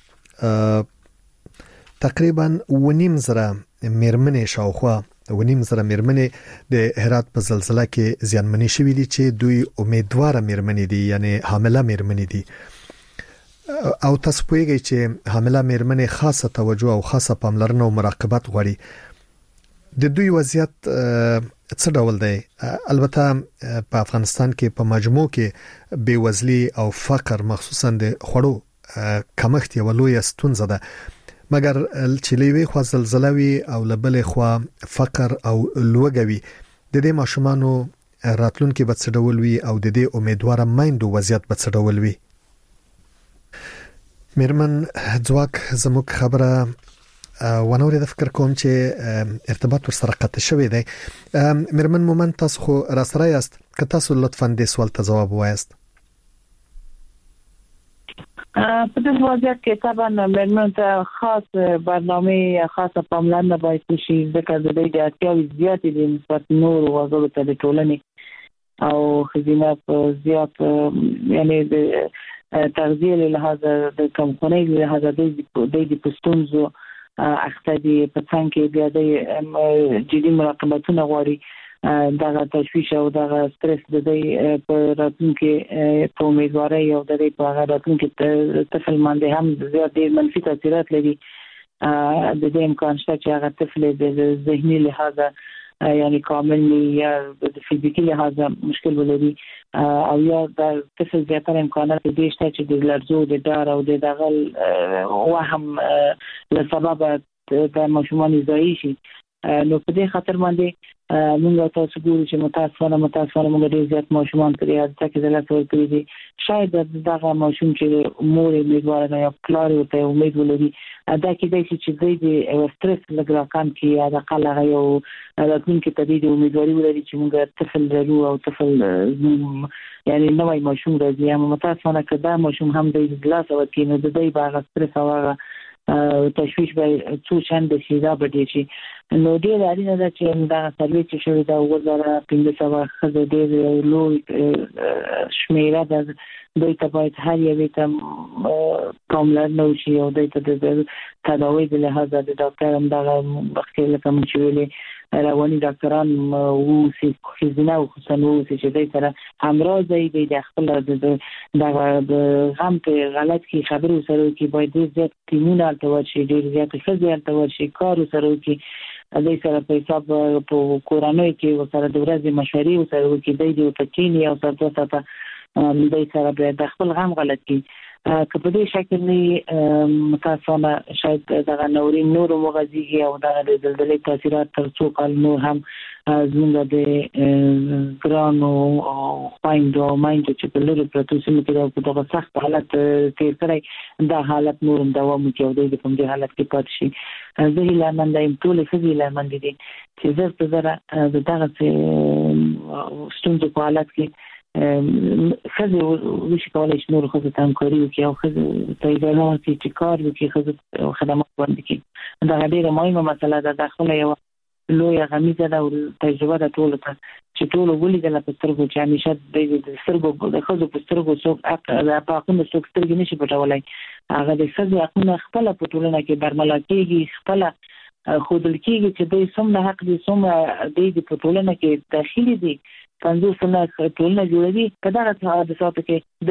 S1: تقریبا 9.5 زره مرمنې شاوخوا 9.5 زره مرمنې د هرات په زلزلہ کې زیانمنې شوې دي چې دوی امیدوار مرمنې دي یعنی حامله مرمنې دي او تاسو پوهیږئ چې حامله مرمنې خاصه توجه او خاصه پاملرنه او مراقبت غواړي د دوی وضعیت څه ډول دی البته په افغانستان کې په مجموع کې بیوزلي او فقر مخصوصا د خوړو کمښت یو لوی ستونزه ده مګر چلیوي خو زلزلوي او لبلې خو فقر او لوګوي د دې ماشومانو راتلونکي به څه ډول وي او د دې امیدواره مایندو وضعیت به څه ډول وي. میرمن ځواک زموږ خبره ونوري د فکر کوم چې ارتباط ورسره قطع شوی دی. میرمن مومن تاسو خو را سره یاست که تاسو لطفا د سوال ته جواب وایاست.
S3: په دې وضعیت کې طبعا میرمن ته خاص برنامه خاصه پاملرنه باید شي ځکه د دې اړتیاوې زیاتې دي نسبت نور وګړو ته د ټولنې او خزینه زیات یعنی د تغذیه له لحاظه د کمخونۍ له لحاظه د پښتونزو اخته دي په څنګه بیا د جدي مراقبتونه غواړي دغه تشویش او دغه استرس د دې په راتلونکي په امیدوارۍ او د دې په راتلونکي طفل باندې هم زیات ډیر منفي تاثیرات لري. د دې امکان شته چې هغه طفل د ذهني لحاظه یعنی کامل یا د فزیکی لحاظه مشکل ولري او یا د طفل زیاتره امکانات دي چې د لرزو د ډار او د دغه وهم له سبب د ماشومان ضایع شي. نو په دې خاطر باندې موږ تاسو ګورو چې متاسفانه موږ ډیر زیات ماشومان پرې اځه کې د لاسور کړی دي. شاید دغه ماشوم چې مور امیدوار نه یا پلار ته امید ولري دا کې د چې د استرس لګراکان کې یا د قلق یو راتلونکي تدید امیدواري ولري چې موږ طفل لرو او طفل یعنی نوې ماشوم راځي. هم متاسفانه کدا ماشوم هم د لاس او کې نو د دې باغ استرس او تشویش به څو چند شي دا به دي شي. نو ډیر اړینه ده چې دا سروې چې شوی دا وزاره 1500 خزه ډیر لوی شمیره ده دوی ته باید هر یو ته پاملرنه وشي او دوی ته د تداوی د لحاظه د ډاکټر هم دغه وختي لکه چې ویلي رواني ډاکټران وو چې خزینه او خصوصا وو چې دوی سره همراه دی د خپل د غم په غلط کې خبرو سره کې باید زیات ټیمونه التوات شي ډیر زیات خزه التوات شي کار سره کې دوی سره په حساب په کورانوي کې سره د ورځې مشورې سره کې دوی په کینی او سره دوی سره د خپل غم غلط کې که په دې شکل نه متاسفانه شاید دغه نور مغزي او دغه د زلزلې تاثیرات تر څو کال نور هم زموږ د ګرانو خویندو او مایندو چې په لوري پروتو سیمه کې دغه سخت حالت تیر کړی دا حالت نور دوام کوي او د دې حالت کې پات شي. زه هیله مند یم ټول فزیله مند دي چې زه په زړه دغه ستونزو په حالت کې خزه وشي کولای شي نور خزه تام کوي او خزه تاییدانه چې کار وکړي خزه خدمات وړاندې کوي. دا ډیره مهمه مسله ده. داخله یو لوی غمیزه ده او تجربه ده ټول ته چې ټول ولیدل په سترګو چې همیشه د سترګو د خزه په سترګو څوک په اخونه څوک سترګې نشي پټولای. هغه د خزه اخونه خپل په ټولنه کې برملا کېږي خپل خودل کېږي چې د سم حق دي سم د په ټولنه کې داخلي دي 50 سنه ټولنه جوړوي په دغه حادثاتو کې د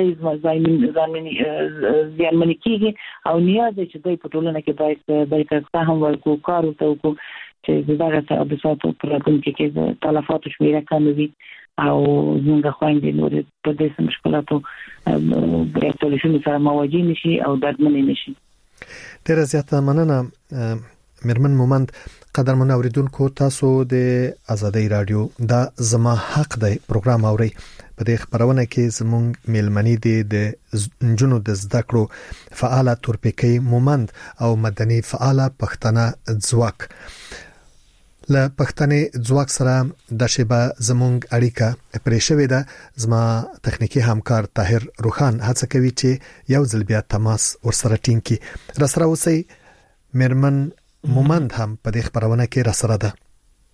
S3: ځانمنې کېږي او نیاز چې د په ټولنه کې باید هم ورکو کار وکړو چې دغه حادثاتو پر راتلونکي کې تلفات شمیره کموي او زموږ خويندې نور په دې مشکلاتو د سولوشن سره مواجه نشي او دردمن نشي.
S1: ډېر زیاته مننه میرمن مومند. قدرمن اوریدونکو تاسو د ازادۍ رادیو دا زما حق دی پروګرام اوري. په دې خبرونه کې زموږ میلمنې دي د جنونو د زده کړو فعاله تورپیکۍ مومند او مدني فعاله پښتنه ځواک. ل پښتنې ځواک سره د شیبه زموږ اړیکه پرې شوې ده. زما تخنیکی همکار طاهر روخان هڅه کوي چې یو ځل بیا تماس ورسره ټینګ کړي. را سره اوسئ. میرمن مومند هم په دې خبرونه کې را سره ده.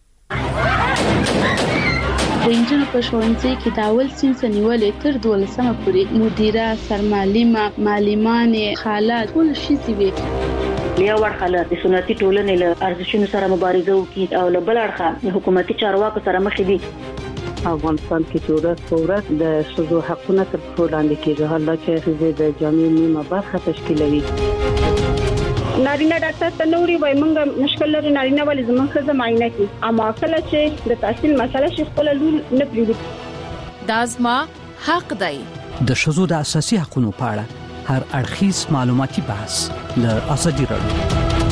S7: د انجن په ښوونځي کې د اول صنف نیولې تر 12مه پورې مدیره سرمعلمه معلمان حالات ټول شي وي.
S8: یو ورخه د سنتي ټولنې له ارزښتونو سره مبارزه وکړي او له بل اړخه حکومتي چارواکو سره مخ دي.
S9: افغانستان کې ورځ د شذو حقونه تر څو لاندې کېږي حالله چې د جامعي نیمه برخه تشکیلوي.
S10: نارینه ډاکټر ته نوري وای مونږ مشکل لري نارینه ولې زموږ څه معاینه کوي اما کله چې د تحصیل مسله شي خپل لول نه پریږدي.
S2: دا زما حق دی.
S11: د شذو د اساسي حقوقو په اړه هر اړخیز معلوماتي بحث له ازادي رادیو.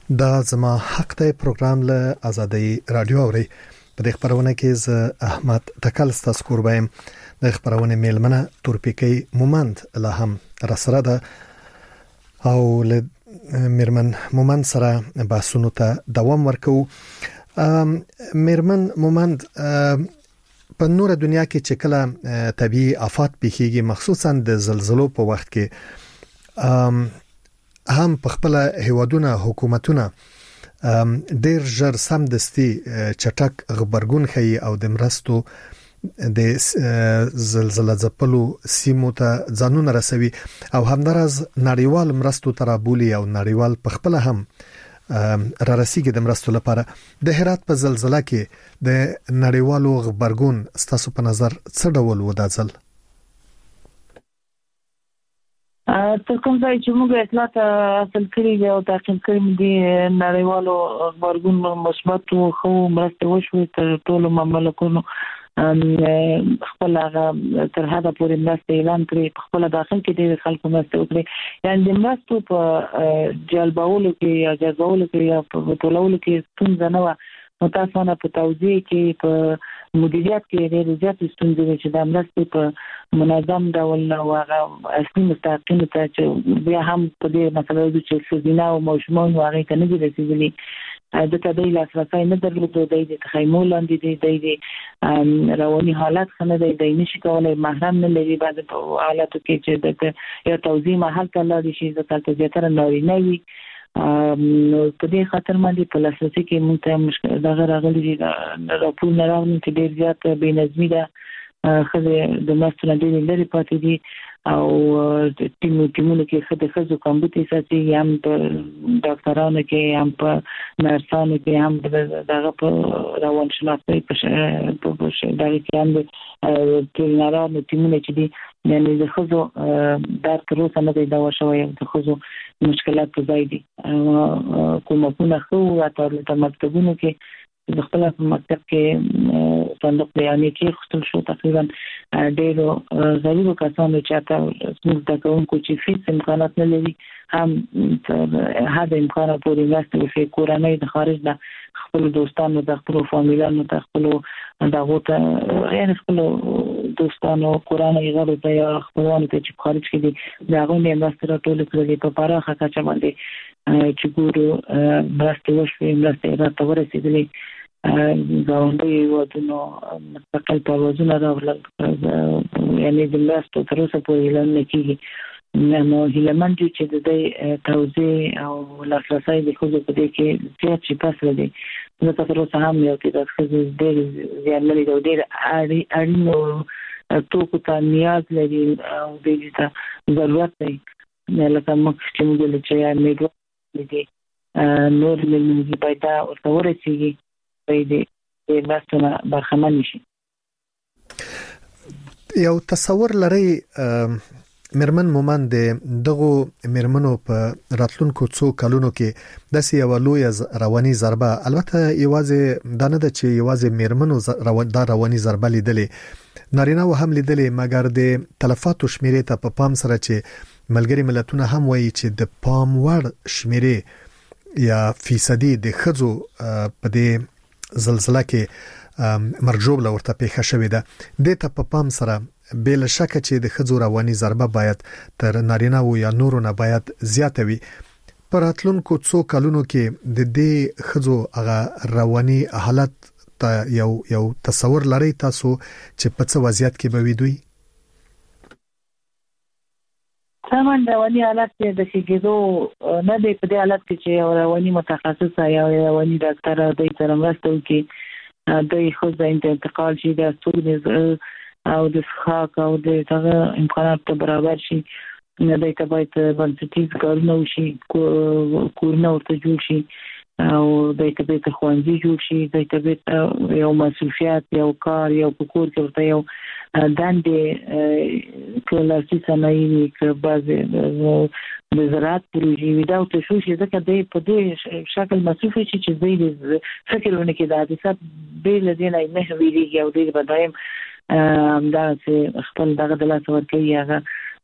S1: دا زما حق ته پروګرام له آزادۍ رادیو اوري په دې خبرونه کې ز احمد تکل ستاسو قربایم د خبرونه میلمنه تورپیکی مومند له هم رسره ده او له میرمن مومند سره بحثونو ته دوام ورکو. میرمن مومند په نور دنیا کې چې کله طبيعي آفات پیښیږي مخصوصا د زلزلو په وخت کې هم په خپل هیوادونه حکومتونه ډیر ژر سمدستي چټک خبرګون خي او د مرستو د زلزلې ځپلو سیمو ته ځانونه رسوي او همدارس نړیوال مرستو ترابولي او نړیوال په خپل هم را رسیږي د مرستو لپاره. د هرات په زلزلہ کې د نړیوالو خبرګون ستاسو په نظر څه ډول و دا ځل؟
S3: تر کوم ځای چې موږ اطلاعات حاصل کړي او تعقیب کړي دي نړیوالو خبرګون مثبت خو مرسته وشوي تر ټولو مملکتونو خپل هغه تر هغه پورې مرسته اعلان کړي خپل داخل کې د خلکو مرسته وکړي یعنی د مرستو په جلبولو کې یا جذبولو کې یا په ټولولو کې ستونزه نه و متاسفانه په توزیع کې په مدیریت کې ډېر زیات ستونزې چې د مرستې په منظم ډول او هغه اصلي مستحقین ته چې بیا هم په دې مسله چې ښځینه او ماشومان هغه ته نه دي رسیدلي د تدې لاسرسي نه درلوده د تخیمول لاندې دی رواني حالت خنه دی نشي کولای محرم نه لري بعد په حالاتو کې چې د یو توزیع محل ته لاړ شي د تلته زیاتره نارینه وي په دې خاطر باندې په لاسرسي کې موږ ته مشکل دغه راغلي دي راپور نه راغلي چې ډېر زیات بې نظمي ده خزه د مستر ډېر لري پاتې دي او ټیمونو کې خزه کمبوتي ساتي هم په ډاکټرانو کې هم په نرسانو کې هم دغه په روان شناخته په دغه کې هم ټرینرانو ټیمونه چې دي یعنی د خزو در تر اوسه نه دی دا شوی د خزو مشکلات ځای دي کومه خو اتر مکتبونو کې د خپل مکتب کې صندوق بیانیه کې خپل شو تقریبا ډېرو غریبو کسانو چې تاسو د کوونکو چې فیس امکانات نه لري هم هدا امکانات پورې واسطه په کورنۍ د خارج د خپل دوستانو د خپل فامیلانو د خپل دغه ته یعنی خپل دوستانو کورنۍ غړي ته خپلوانو ته چې خارج کې دي دغه نه مستر ټول کړي په پراخه کچه باندې چې ګورو مرسته وشوي مرسته راته ورسېدلې ګاونډي ودونو مستقل پروازونه راغلل یعنی د مرستو تر اوسه پورې اعلان نه کیږي نو هیلمن چې د توزیع او لاسرسي د خوځو په دې کې زیات شي پاسره دي نو تاسو اوسه هم یو کې د خوځو ډېر زیات لري د ډېر اړینو توکو ته نیاز لري او د دې ته ضرورت دی لکه موږ چې موږ له چې میډو دي نور لږ پیدا او ورسیږي په دې مستنه برخمن شي.
S1: یو تصور لري مرمن مومند دغه مرمنو په راتلونکو څو کلونو کې د سیاو لوی رواني ضربه البته یوازې دانه د چې یوازې مرمنو رواني ضربه لیدلې نارینه و هم لیدلې مګر د تلفاتو شمیرې ته په پام سره چې ملګری ملتونه هم وایي چې د پام وړ شمیرې یا فیصدي د خزو په دې زلزلہ کې مرجوب لورته پیښه شوې ده د ته په پام سره بل شک چې د خزو رواني ضربه باید تر نارینه و یا نورو نه باید زیاته وي پر اتلونکو څو کلونو کې د دې خزو هغه رواني حالت ته یو تصور لري تاسو چې په څه وضعیت کې به وي دوی
S3: سامان رواني حالت د کېدو نه دی په دې حالت کې چې رواني متخصص یا رواني ډاکټر د ترمرستو کې د خو د انتقال شي د ستوري او د ښاک او د هغه امکانات برابر شي نه د باید بنسټیز کارونه وشي کورونه ورته جوړ شي او د طبيعت خوندي جوړ شي د طبيعت یو مسؤلیت یو کار یو کور کې ورته یو دندې کلاسي صنایع کې بعضي د زراعت پروژې ودا او تشویش ځکه د په دې شکل مصرف شي چې د فکرونه کې د حادثات به لدينا نه ویلي او د بدایم دا چې خپل دغه د لاس ورکړي هغه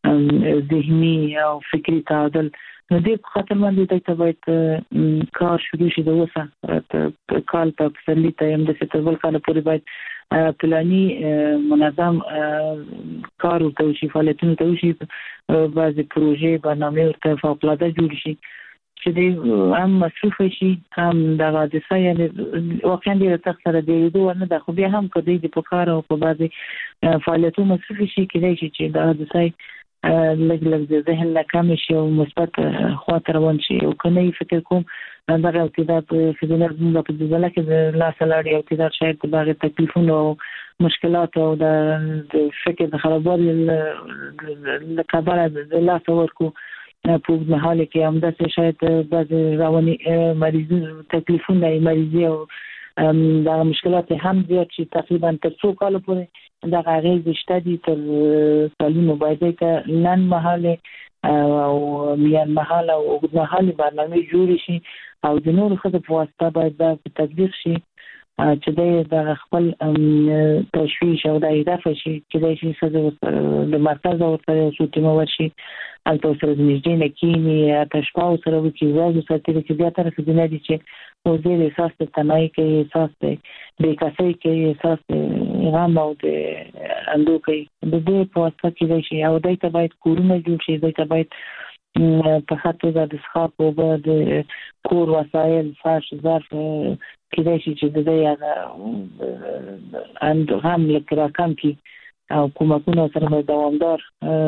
S3: ذهني او فکری تعادل نو دې خاطر باندې ته باید کار شروع شي د وسه کال په پسرلي ته هم د ستبل کال پورې باید پلاني منظم کار او توشي فعالیتونه توشي بعضي پروژې برنامه ورته فوق‌العاده جوړ شي چې دې هم مصرف شي هم د حادثه یعنی واقعا دې تخسر دی دوه نه د خو بیا هم کدی د پکار او په بعضي فعالیتونو مصرف شي کېدای شي چې د حادثه لږ ذهن لا کم شي او مثبت خاطر روان شي او کني فکر کوم دا ارتباط فزونه موږ په دې ځل کې د لاسلاړي او ارتباط شاید د باغ تکلیفونو او مشکلات او د فکر د خرابوالي د کبره د لاس ورکو په محل کې هم د شاید بعض رواني مریض تکلیفونه مریضي او دا مشکلات هم زیات شي تقریبا تر 2 کال پورې دا غیر شتدي تر سالونو باید ته نن محله او میان محله او محله برنامه جوړ شي او د نور خدای په واسطه باید دا تطبیق شي چې د خپل تشویش او د اضافه شي چې د شي د مرکز او سره سوتمه ورشي البته سره د نږدې نه کینی تشپاو سره وکي زاویه ساتي چې بیا طرف د نه دي چې او دې احساس ته تنای کې احساس ته د کاسي کې احساس غم او د اندو کې د دې په واسطه کې شي او دای ته باید کورونه جوړ شي دای ته باید په خاطر د اسخاف او د کور وسایل فرش ظرف کې شي چې د دې اند هم لکه راکم کې او کومکونه سره دوامدار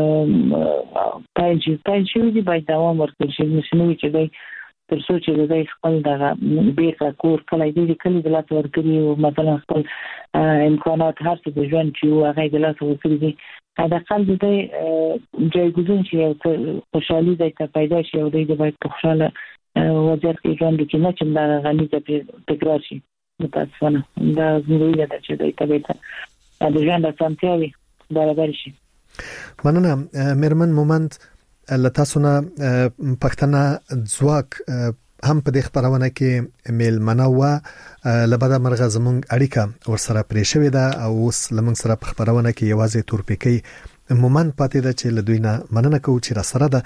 S3: پنځه دي باید دوام ورکړي چې نشي چې تر څو چې د خپل د بیرته کور کله دې د لاس ورکړي او مثلا خپل امکانات هر څه د ژوند چې هغه د لاس ورکړي دي دا خپل د جایګزین شي او خوشحالي د پیدا شي او د باید خوشاله وضعیت کې ژوند کې نه چې دا غني د تکرار شي متاسفانه دا ضروري ده چې د طبيعت د ژوند سمتیاوي برابر شي
S1: مننه مېرمن مومند لتاسونه پښتنه ځواک هم په دې خبرونه کې میل منوا لبدا مرغه زمونږ اړیکه ورسره پرې شوې ده او اوس لمنګ سره په خبرونه کې یوازې تورپیکي مومند پاتې ده چې لدوینه مننه کوم چې را سره ده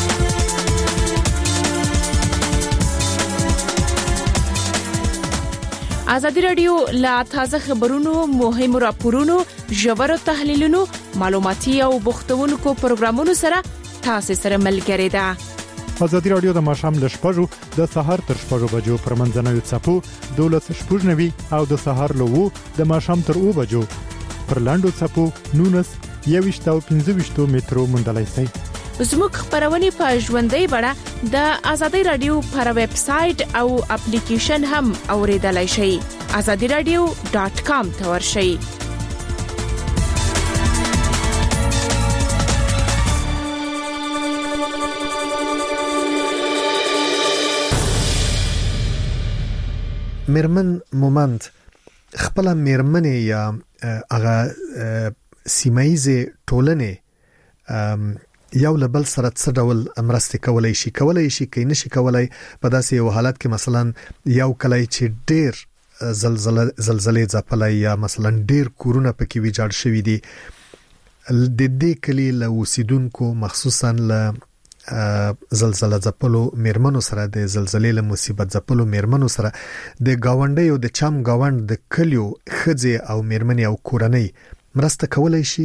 S2: ازادي رادیو لا تازه خبرونو مهم راپورونو ژور تحلیلونو معلوماتي او بوختونکو پروګرامونو سره تاسو سره ملګری ده
S5: ازادي رادیو د ماشام ل شپږو د سحر تر شپږو بجو پر منځنوي چپو 12:00 او د سحر له 2 د ماشام تر 2 بجو پر لاندو چپو 19:15 مترو مندلای سي
S2: زموږ خبرونه په ژوندۍ بڼه د ازادي رادیو پر ویب سټ او اپلیکیشن هم اوریدلای شئ azadiradio.com ته ورشئ
S1: مېرمن مومند خپل مېرمنې یا هغه سیمایي ټولنې یو لبل سره څه ډول مرسته کولای شي کې نشي کولای په داسې یو حالت کې مثلا یو کله چې ډېر زلزلې ځپلای یا مثلا ډېر کورونه پکې ویجاړ شوي دي د دې کلی له اوسیدونکو مخصوصا له زلزلہ ځپلو میرمنو سره د زلزلې له مصیبت ځپلو میرمنو سره د گاونډي او د چم گاوند د کلیو خځې او میرمنې او کورنۍ مرسته کولای شي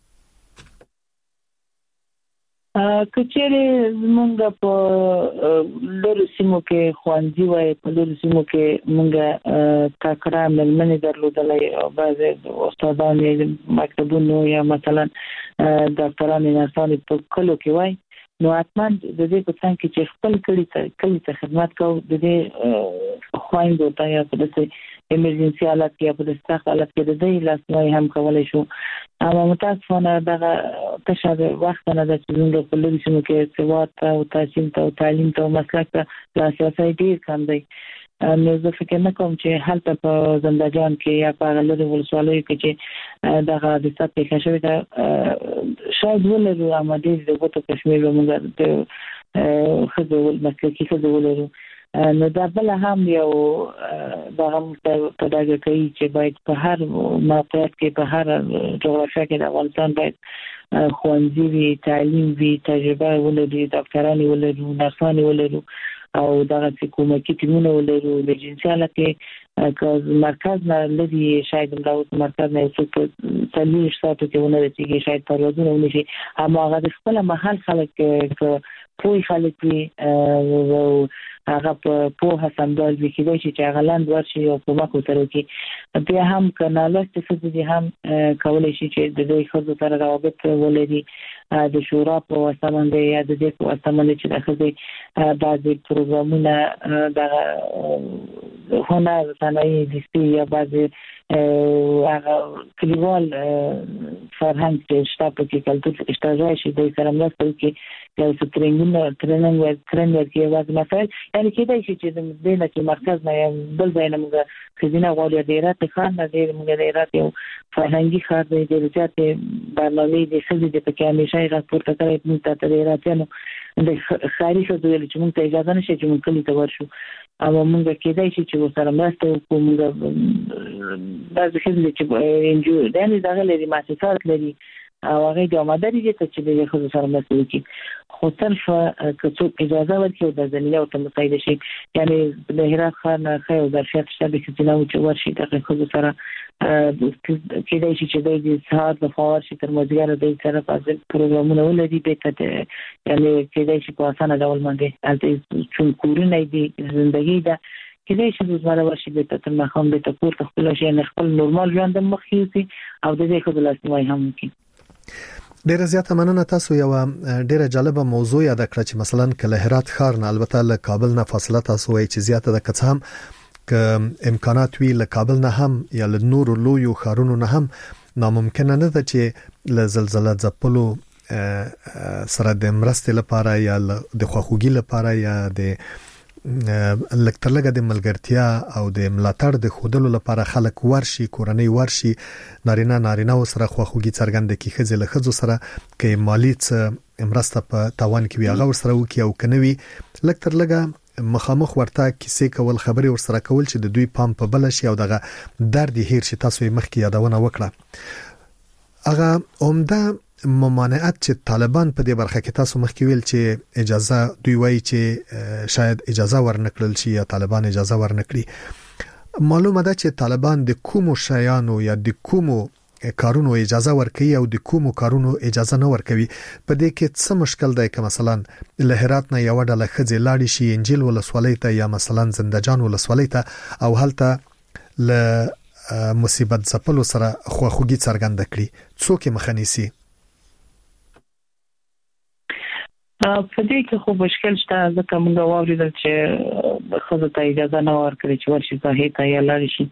S3: کچېره مونږ په لوري سیمو کې خوانځي وای په لوري سیمو کې مونږ تاکرا ملمنې درلودلې او بعض استادان مکتبونو یا مثلا ډاکټرانو نرسانو په کلو کې وای نو اتمن د دې په څنګه کې چې خپل کلی ته خدمت کوو د دې خويندو ته یا په دې ایمرجنسي حالت کې په دې حالت کې د دې لاسنوي هم کولای شو اما متاسفانه دغه تشابه وخت نه د څنګه په لوري سیمو کې سواد او تحصیل او تعلیم او مسلک ته لاسرسي ډیر کم دی نو زه فکر نه کوم چې هلته په زندګان کې یا په غلطي ولسوالۍ کې چې دغه د ساتي کښوي دا شاید ولرو اماده د وټو کشمیر موږ د خدای مسلکي خدای ولرو نو دا بل هم یو دغه په دغه کې چې باید په هر موقعیت کې په هر جغرافیه کې د افغانستان باید خوانځي وی تعلیم وی تجربه ولري ډاکټرانو ولري نرسانو ولري او دغه حکومتي ټیمونه ولري د جنسیاله کې مرکز نه لري شاید د مرکز نه څو تلويش ساتو کې ونه رسیږي شاید پروازونه ونشي اما هغه د خپل محل خلک پوي خلک او هغه په هڅندل وی کېدای چې هغه لاند ورشي او کومک وکړي بیا هم کناله څه هم کولای شي چې د دوی خزو سره روابط ولري د شورا په واسطه باندې یا د دې په واسطه باندې چې دغه بعضي پروګرامونه د هنر صنایع دستي یا بعضي هغه کلیوال فرهنګ چې شته په کلتور اشتراک شي د سره مرسته کوي یو څه ټریننګ کې واځي مثلا یعنی کېدای شي چې د دې نه مرکز نه بل ځای نه موږ خزینه غواړو د ایرات خان نه د موږ د ایرات یو فرهنګي خار دی د رجات برنامه د خزې د پکې همیشه راپورته کوي موږ ته د ایراتانو د خاري څه ویل چې موږ ته اجازه نشي چې موږ کلی ته ورشو او موږ کېدای شي چې وسره مرسته وکړو موږ بعض خزې چې انجو دانه دغه لري مؤسسات لري او هغه د آمادګۍ ته چې د خزو سره مرسته وکړي خو صرف کڅو اجازه ورکړي د زمينه او تمساید شي یعنی د هرات خان خو د شرط شته چې نو چې ورشي د خزو سره کېدای شي چې د ساعت د فوار شي تر مزګر د سره په پروګرامونه ولري به ته یعنی کېدای شي په اسانه ډول باندې البته چې کورونه دي ژوندۍ ده کېدای شي د زماره ورشي به تر مخام به تاسو خپل شي نه خپل نورمال ژوند مخکې او د دې خپل لاسنیوي هم وکړي
S1: ډیره زیاته مننه تاسو یو ډیره جالبه موضوع یاد کړی چې مثلا کله هرات ښار نه البته له کابل نه فاصله تاسو وایي چې زیاته د کڅ هم ک امکانات وی له کابل نه هم یا له نور لویو ښارونو نه هم ناممکن نه ده چې له زلزلې ځپلو سره د مرستې لپاره یا د خواخوږي لپاره یا د لکترلګه د ملګرتیا او د ملاتړ د خودلو لپاره خلک ورشي کورنۍ ورشي نارینه سره خواخوږي څرګند کی خزه له خزو سره کې مالی څه مرسته په توان کې ویغه ور سره وکي او کنوي لکترلګه مخامخ ورته کیسې کول خبري ور سره کول چې د دوی پام په بل شي او دغه درد هیر شي تاسو یې مخکې یادونه وکړه هغه عمده ممانعت چې طالبان په دې برخه کې تاسو مخکې ویل چې اجازه دوی وایي چې شاید اجازه ورنکړل شي یا طالبان اجازه ورنکړي معلومه ده چې طالبان د کومو شیانو یا د کومو کارونو اجازه ورکوي او د کومو کارونو اجازه نه ورکوي په دې کې څه مشکل دی که مثلا له هرات نه یو ډله خځې لاړ شي انجیل ولسوالۍ ته یا مثلا زندجان ولسوالۍ ته او هلته له مصیبت ځپلو سره خواخوږي څرګند کړي څوک مخنیسي
S3: په دې کې خو مشکل شته ځکه موږ واورېدل چې خزه ته اجازه نه ورکړي چې ورشي ته ته یا لاړ شي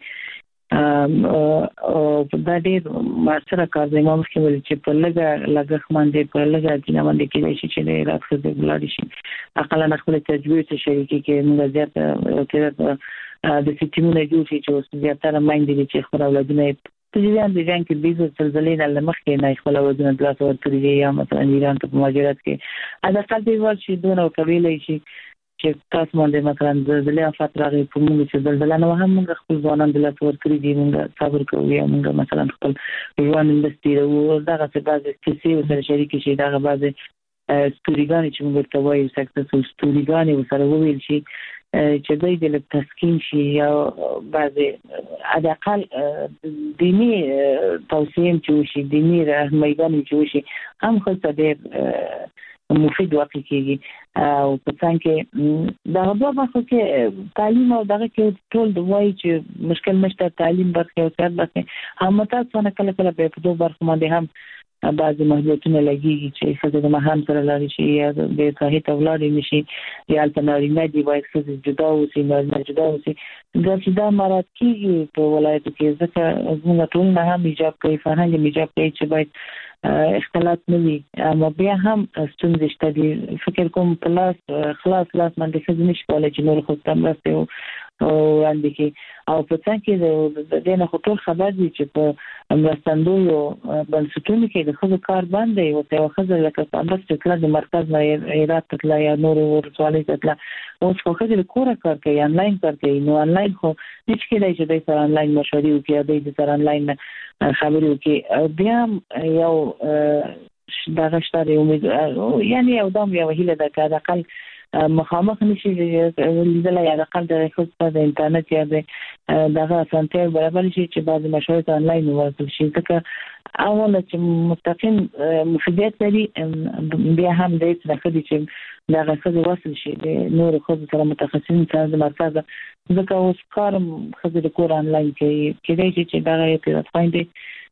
S3: او دا ډېر ماسره کار دی مو کې ویل چې په لګه باندې په لګه چې نه باندې کې شي چې رات خزه لاړ شي اقلا خپل تجربه ته شریکي کې موږ زیات د سیستمونو جوړ شي چې زیاتره مایندې چې خپل اولادونه په ځان دي چې بیزو زلزلې نه لمخې نه خپل وزن د لاس ورکړي یا مثلا ایران ته مهاجرت کې ادا قلبي ورشي دونه قبيله شي چې تاسو باندې مثلا زلزلې افات راغلي په موږ چې زلزلې نه هم موږ خپل ځوانان د لاس ورکړي دي موږ صبر کوو یا موږ مثلا خپل ژوند اندستري او دغه څه بعض کیسې سره شریک شي دغه بعض ستوريګان چې موږ ته وایو سکسسفل ستوريګان سره وویل شي چې دوی د تسکین شي یا بعضی اقل دینی توصیه چې شي دینی رهنمایي چې شي هم خو ډېر مفید واقع کیږي او په څنګه دا په واقع کې تعلیم او دغه کې ټول د وایي چې مشکل نشته تعلیم برخه او سیاست برخه هم تاسو نه کله کله په دوه برخو باندې هم بعضی محدودیتونه لګیږي چې خزه د مهام سره لاړ شي یا د صحیح تولاد نشي یا التنارینه دی وایي خزه جدا اوسي نه جدا اوسي دا چې دا مراد کیږي په ولایتو کې ځکه موږ ټول نه هم ایجاب کوي فرهنګ ایجاب کوي چې باید اختلاط نه وي اما بیا هم ستونزې شته دي فکر کوم په خلاص باندې خزه نشي کولای چې نور خو تم راستي او اندکی او په څنګه کې د دې نه خطر خبر دي چې په مرستندوی بنسټونو کې د خزو کار باندې او ته خزه لکه څنګه چې کله د مرکز نه ایرات تطلا یا نور ورسوالۍ تطلا اوس خو خزه کور کار کوي انلاین کار کوي نو انلاین خو هیڅ کېدای چې د سره انلاین مشورې وکړي د سره انلاین خبرې وکړي بیا یو دغه شته امید یعنی یو دام یو هیله ده چې د اقل مخامخ نشي لیدل یا د اقل د خود په انټرنیټ یا دغه اسانتیا برابر شي چې بعض مشاهد آنلاین ورته شي ځکه اوله چې مستقیم مفیدیت لري بیا هم د دې څخه چې دغه څه وصل شي د نور خود سره متخصصین سره د مرکز ځکه اوس کارم خزر کور آنلاین کې چې دغه یو پیدا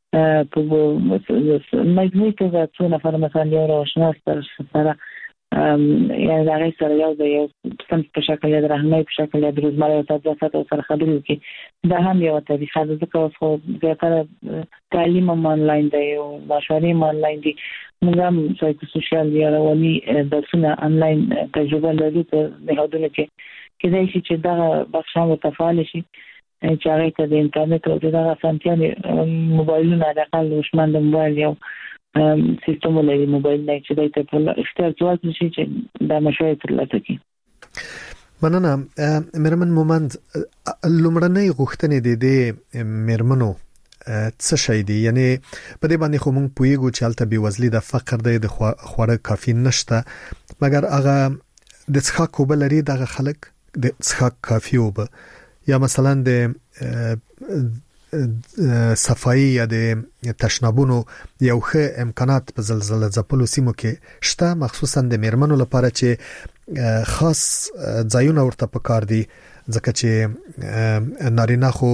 S3: په مجموعي توګه څو نفر مثلا یو روشناس سره یعنی دغه سره یو د یو سم په شکل د راهنمای په شکل د روزمره او تاسو سره خبرې وکړي دا هم یو طریقه ده ځکه اوس خو زیاتره تعلیم آنلاین دی او مشاورې آنلاین دي موږ هم سایت سوشل یا رواني درسونه آنلاین تجربه لرو په نهادونو کې دا چې دا بخښه متفاعل شي چې هغه ته د انټرنیټ او دغه اسانتیاوې موبایلونه د اقل وشمن د موبایل یو سیستم لري موبایل نه چې د ته اختیار جواز نشي چې دا مشوره ترلاسه کړي.
S1: مننه مرمن مومند لومړنۍ غوښتنې د مرمنو څه شي دي یعنی په دې باندې خو موږ پوهیږو چې البته بي وزلي د فقر د خوړه کافي نشته مګر هغه د څښاک کوبه لري دغه خلک د څښاک کافي وب یا مثلا د صفایي یا د تشنابونو یو ښه امکانات په زلزلې ځپلو سیمو کې شته مخصوصا د میرمنو لپاره چې خاص ځایونه ورته پکار دي ځکه چې نارینه خو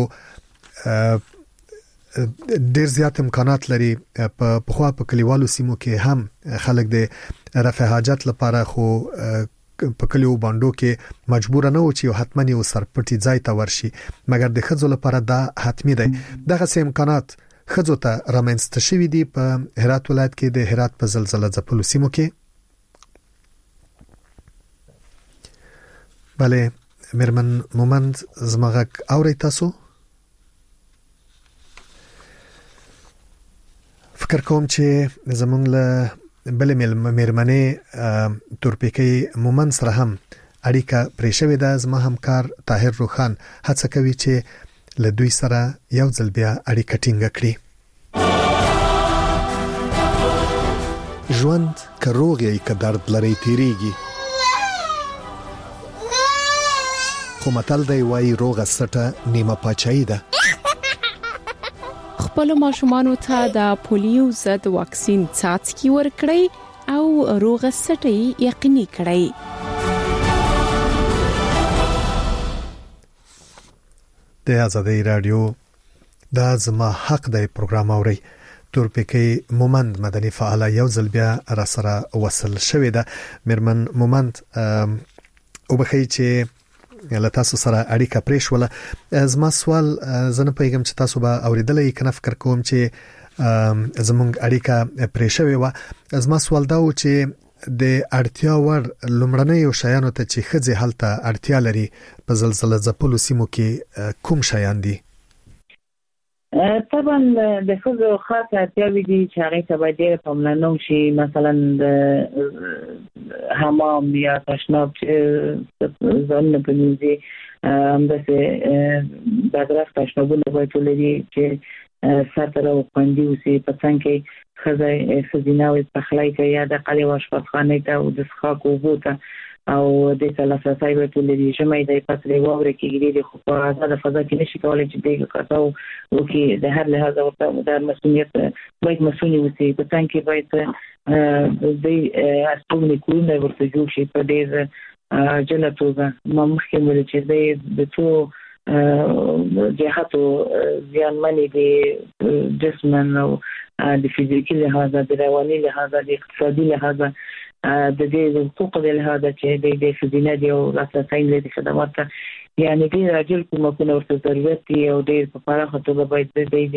S1: ډیر زیات امکانات لري په خوا په کلیوالو سیمو کې هم خلک د رفع حاجت لپاره خو په کلیو باندې کې مجبور نه و چې حتماً یو سرپټي ځای ته ورشي مګر د خځو لپاره دا حتمی دی دغه سم امکانات خځو ته رامنځته شوي دي په هرات ولایت کې د هرات په زلزلې ځپلو سیمو کې. بله مرمن مومند زمغک اوري تاسو فکر کوم چې زمونږ له بل میرمنې تورپیکي مومن سره هم اړیکه پرې شوې ده زما همکار طاهر روخان هڅه کوي چې له دوی سره یو ځل بیا اړیکه ټینګه کړي. ژوند که روغ یې که درد لري تیریږي خو متل دی وایي روغه سټه نیمه پاچاهي ده.
S2: خپل ماشومان ته د پولیو ضد واکسین څاڅکي ورکړئ او روغه سټي یقیني کړئ.
S1: د آزادۍ رادیو د زما حق دی پروګرام اوري تورپیکي مومند مدني فعال یو ځل بیا را سره وصل شوې ده. مرمن مومند او بخی چې له تاسو سره اړیکه پرېښوله زما سوال زنه پیغام چې تاسو به اوریدلې کنه فکر کوم چې زمونږ اړیکه پرېښوي و زما سوال دا و چې د اړتیا ور لمړنۍ شیانو ته چې خځه حالت اړتیا لري په زلزلې ځپلو سیمو کې کوم شیان دي؟
S3: طبعا د خزو خاصه اړتیاوې دي چې هغه ته باید پاملرنه وشي مثلا د حمام یا تشناب ځان په نيزي همداسې بدرخ تشنابونه باید ولري چې ساتره او خوندي اوسي په څنګه کې خزینه او پخلای ته یا د قلي واشپخانه ته او د څښاک اوبو ته او د ثلاثه به ټولې شمې د فصلې ووره کې د خو په آزاد فضا کې نشي کولای چې دغه کارو وکي د هر لحاظ ورته د مسؤلیت باید مسؤلیت وسی په څنګه باید د اصلي کورونه ورته جوړ شي په دې جلاتوګه مخکې مل چې د څو جهاتو ځانمنې دي جسمن او د فزیکي لحاظ د رواني لحاظ د اقتصادي لحاظ د دې حقوق د لحاظ چې د خزینه دی او اساسي د خدمات یعنی د راجل کومه ورته ضرورت دی او د په پراخه توګه باید د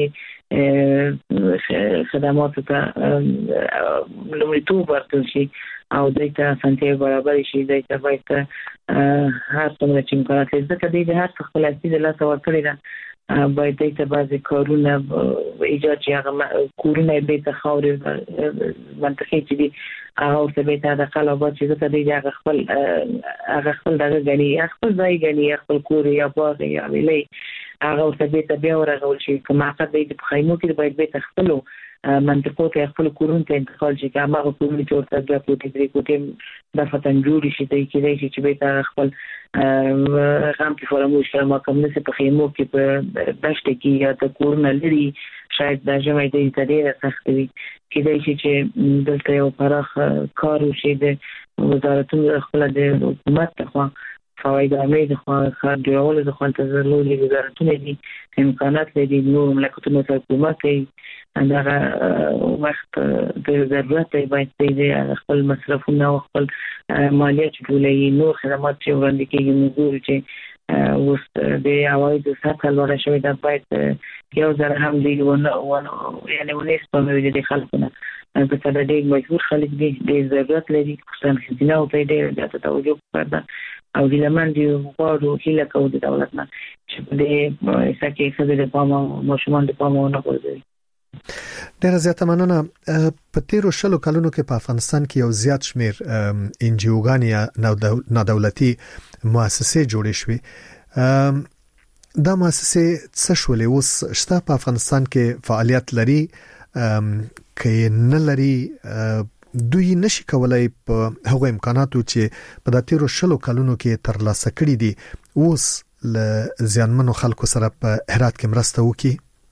S3: خدمات ته لومړیتوب ورکړل شي او د اسانتیا برابر شي د باید هر څومره چې امکانات لري ځکه د هر څه خپل اصلي د لاس ورکړي ده باید د بعضی کارونه ایجاد شي هغه کورونه به ته خاورې منطقي چې دي او څه به ته د قلبات چې ته د هغه خپل دغه غني خپل ځای غني خپل کور یا باغ یا ویلې هغه څه به ته بیا ورغول شي کومه قد د خیمو کې باید به تخپلو منطقو ته خپل کورون ته انتقال شي که هغه کورونه جوړ کړي د کوټې کوټې د فتن جوړ شي ته کې چې به تا خپل غم کې فراموش کړه ما کوم څه په خیمو کې په دشت کې یا د کورونه لري شاید د ژمي د ډېره سخت وي کېدای چې دلته یو پراخ کار وشي د وزارتونو خپل د حکومت ته فواید امید خو خار دیول د خپل تزلولي وزارتونه دي امکانات لري نو مملکتونو ته حکومت کوي دا وخت د ضرورت باید د خپل مصرفونه او خپل مالیات ټولې نو خدمات چې وړاندې کیږي موږ چې اوس د عواید سطح لوړه شوې ده باید یو ځل هم دی یعنی ونیس په موږ د خلکونه په څه ډېر مجبور خلک دي د ضرورت لري خصوصا خزینه او په ډېر زیاته توجه وکړه او ګلمان دی غواړو چې لکه د دولت نه چې د سکه خزه د پامو مشمون د پامو نه ورځي
S1: ډېر زیاته مننه په تیرو شلو کلونو کې په افغانستان کې یو زیات شمیر ان جی اوګان یا نه دولتي مؤسسې جوړې شوې دا مؤسسې څه شولې اوس شته په افغانستان کې فعالیت لري کې نه لري دوی نشي کولای په هغه امکاناتو چې په داتیرو شلو کلونو کې ترلاسه کړي دي اوس ل ځانمنو خلکو سره په هرات کې مرسته وکړي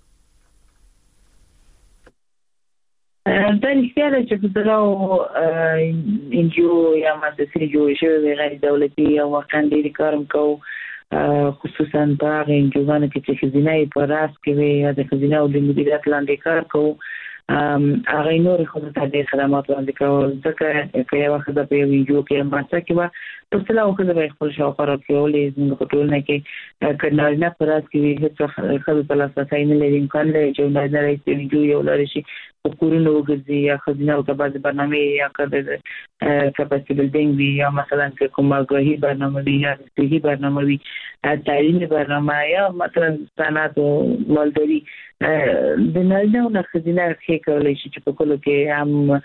S3: دا رښتیا ده چې په دغه انجیو یا مؤسسې جوړې شوې غیر دولتي او واقعا ډېر کارم کوو خصوصا په هغه انجیوګانو کې چې خزینه په راس کې وي یا د خزینه او د مدیریت لاندې کار کوو هغه نور خدای ته د خدمات وړاندې کول ځکه چې یو وخت په یو ویډیو کې ماته کې په څه لاو کې د خپل شاوخوا راکولې زموږ په ټولنه کې کډنال نه پراس کې هیڅ خبره په لاس راځي نه لري امکان لري چې نه لري چې ویډیو یو لري شي په کورونو وګرځي یا خزینه او بعض برنامه یا کده کپاسټي بلډینګ وی یا مثلا کومه غوهي برنامه وی یا صحي برنامه وی تعلیمي برنامه یا مثلا صنعت او مالداري د نړیوالو خزینه کې کولای شي چې په کولو کې هم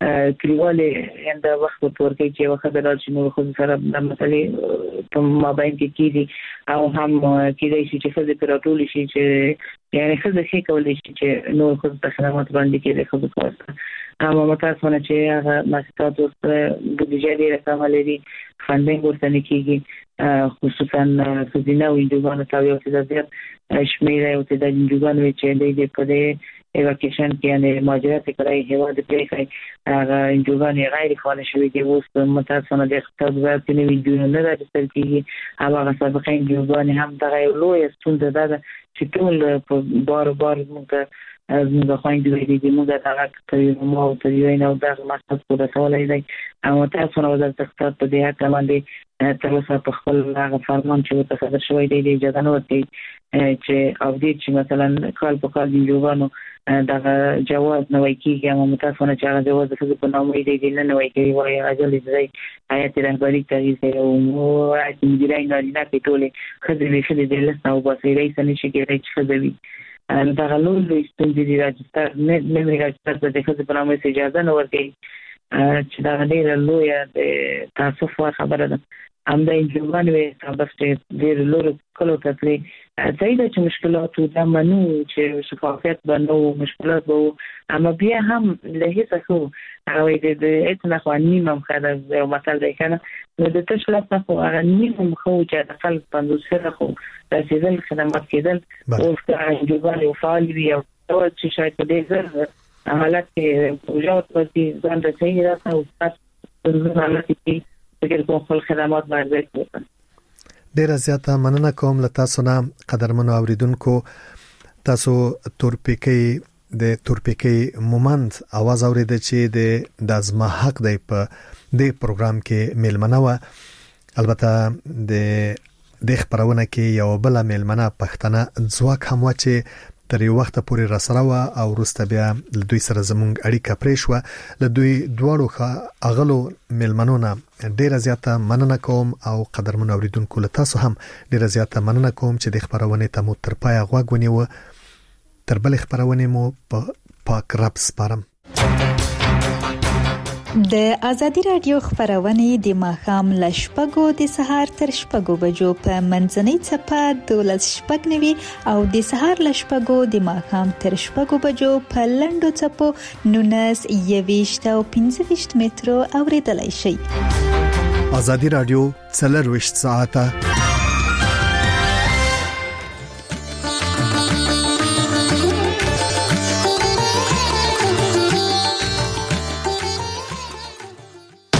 S3: کلیواله انده وخت ورکړي چې وخت درځي نو خو سره د مسلې په مابین کې کیږي او هم کېدای شي چې خزه پراټول شي چې یعنی خزه کې کولای شي چې نو خو د خدمات باندې کې خزه کوي اما متاسفانه چې هغه مؤسسات اوس د بودیجې ډیره کمه لري فاندینګ ورته نه کیږي خصوصا خزینه او انجوګانو ته یو څه زیات شمیر او ته د انجوګانو چې د پدې ایواکیشن کې یعنی ماجرات کوي هوا د پریکړې هغه انجوګانې غیر فعال شوي دي اوس متاسفانه د اقتصاد وضعیت کې ویډیو نه راځي کیږي هغه سابقه انجوګانې هم دغه لوی ستونزه ده چې ټول په بار موږ زموږ خويندې دي موږ دا کوي مو ته یو نه دا مقصد په رسولای دی او تاسو نو د اقتصاد په دې اړه باندې تر اوسه په خپل هغه فرمان چې په صدر شوی دی د اجازه نه ورته چې او دې چې مثلا کال په کال انجوګانو دا جواز نه وای کیږي هم متاسفانه چې هغه جواز د په نوم دی نه وای کیږي وای اجل دې آیت رهبری تغییر او آیت مدیرای نه نه ټولې خدای دې د لسنه او بصیرای سن شي کې چې خدای دا غلول د استنجدي راځتر نه راځتر د خدای په نوم اجازه نه ورکړي چې دا ډېر لوی د تاسو خبره ده ام د انجوګان وي تاسو ډېر لوی کلو تکلی ځایدا چې مشکلات د منو چې شفافیت باندې مشکلات وو اما بیا هم له هیڅ خو هغه د اتنا خواني مم خدای یو مثال دی کنه نو د تشلات خو هغه نیم خو چې د خلک په سره خو د سیزل خدمات کېدل او د انجوګان فعال وي او چې شاید په دې ځل حالت کې پروژه ورته ځان د صحیح راځي او تاسو حالت کې فکر کوم خپل خدمات باندې وکړئ
S1: ډیره زیاته مننه کوم له تاسو نه قدرمنو اوریدونکو تاسو تورپیکي مومند आवाज اوریدل چې د ازما حق دی په دې پروګرام کې میلمنه و البته د خبرونه کې یو بل میلمنه پښتنه ځواک هم و چې تر یو وخت پورې راسره او وروسته بیا له دوی سره زمونږ اړیکه پرې شو له دوی دواړو اغلو میلمنونه ډیره زیاته مننه کوم او قدرمن اوریدونکو له تاسو هم ډیره زیاته مننه کوم چې د خبرونه ته مو تر پای غوږ ونیو تر بل خبرونه مو په پاک رب سپارم
S11: د ازادي رادیو خبرونه د ماښام ل 8:00 د سهار تر 8:00 بجو په منځنۍ چپه 12:09 او د سهار ل 8:00 د ماښام تر 8:00 بجو په لنډو چپو 19 او 15 مترو اوریدلای شي.
S1: ازادي رادیو 24 ساعته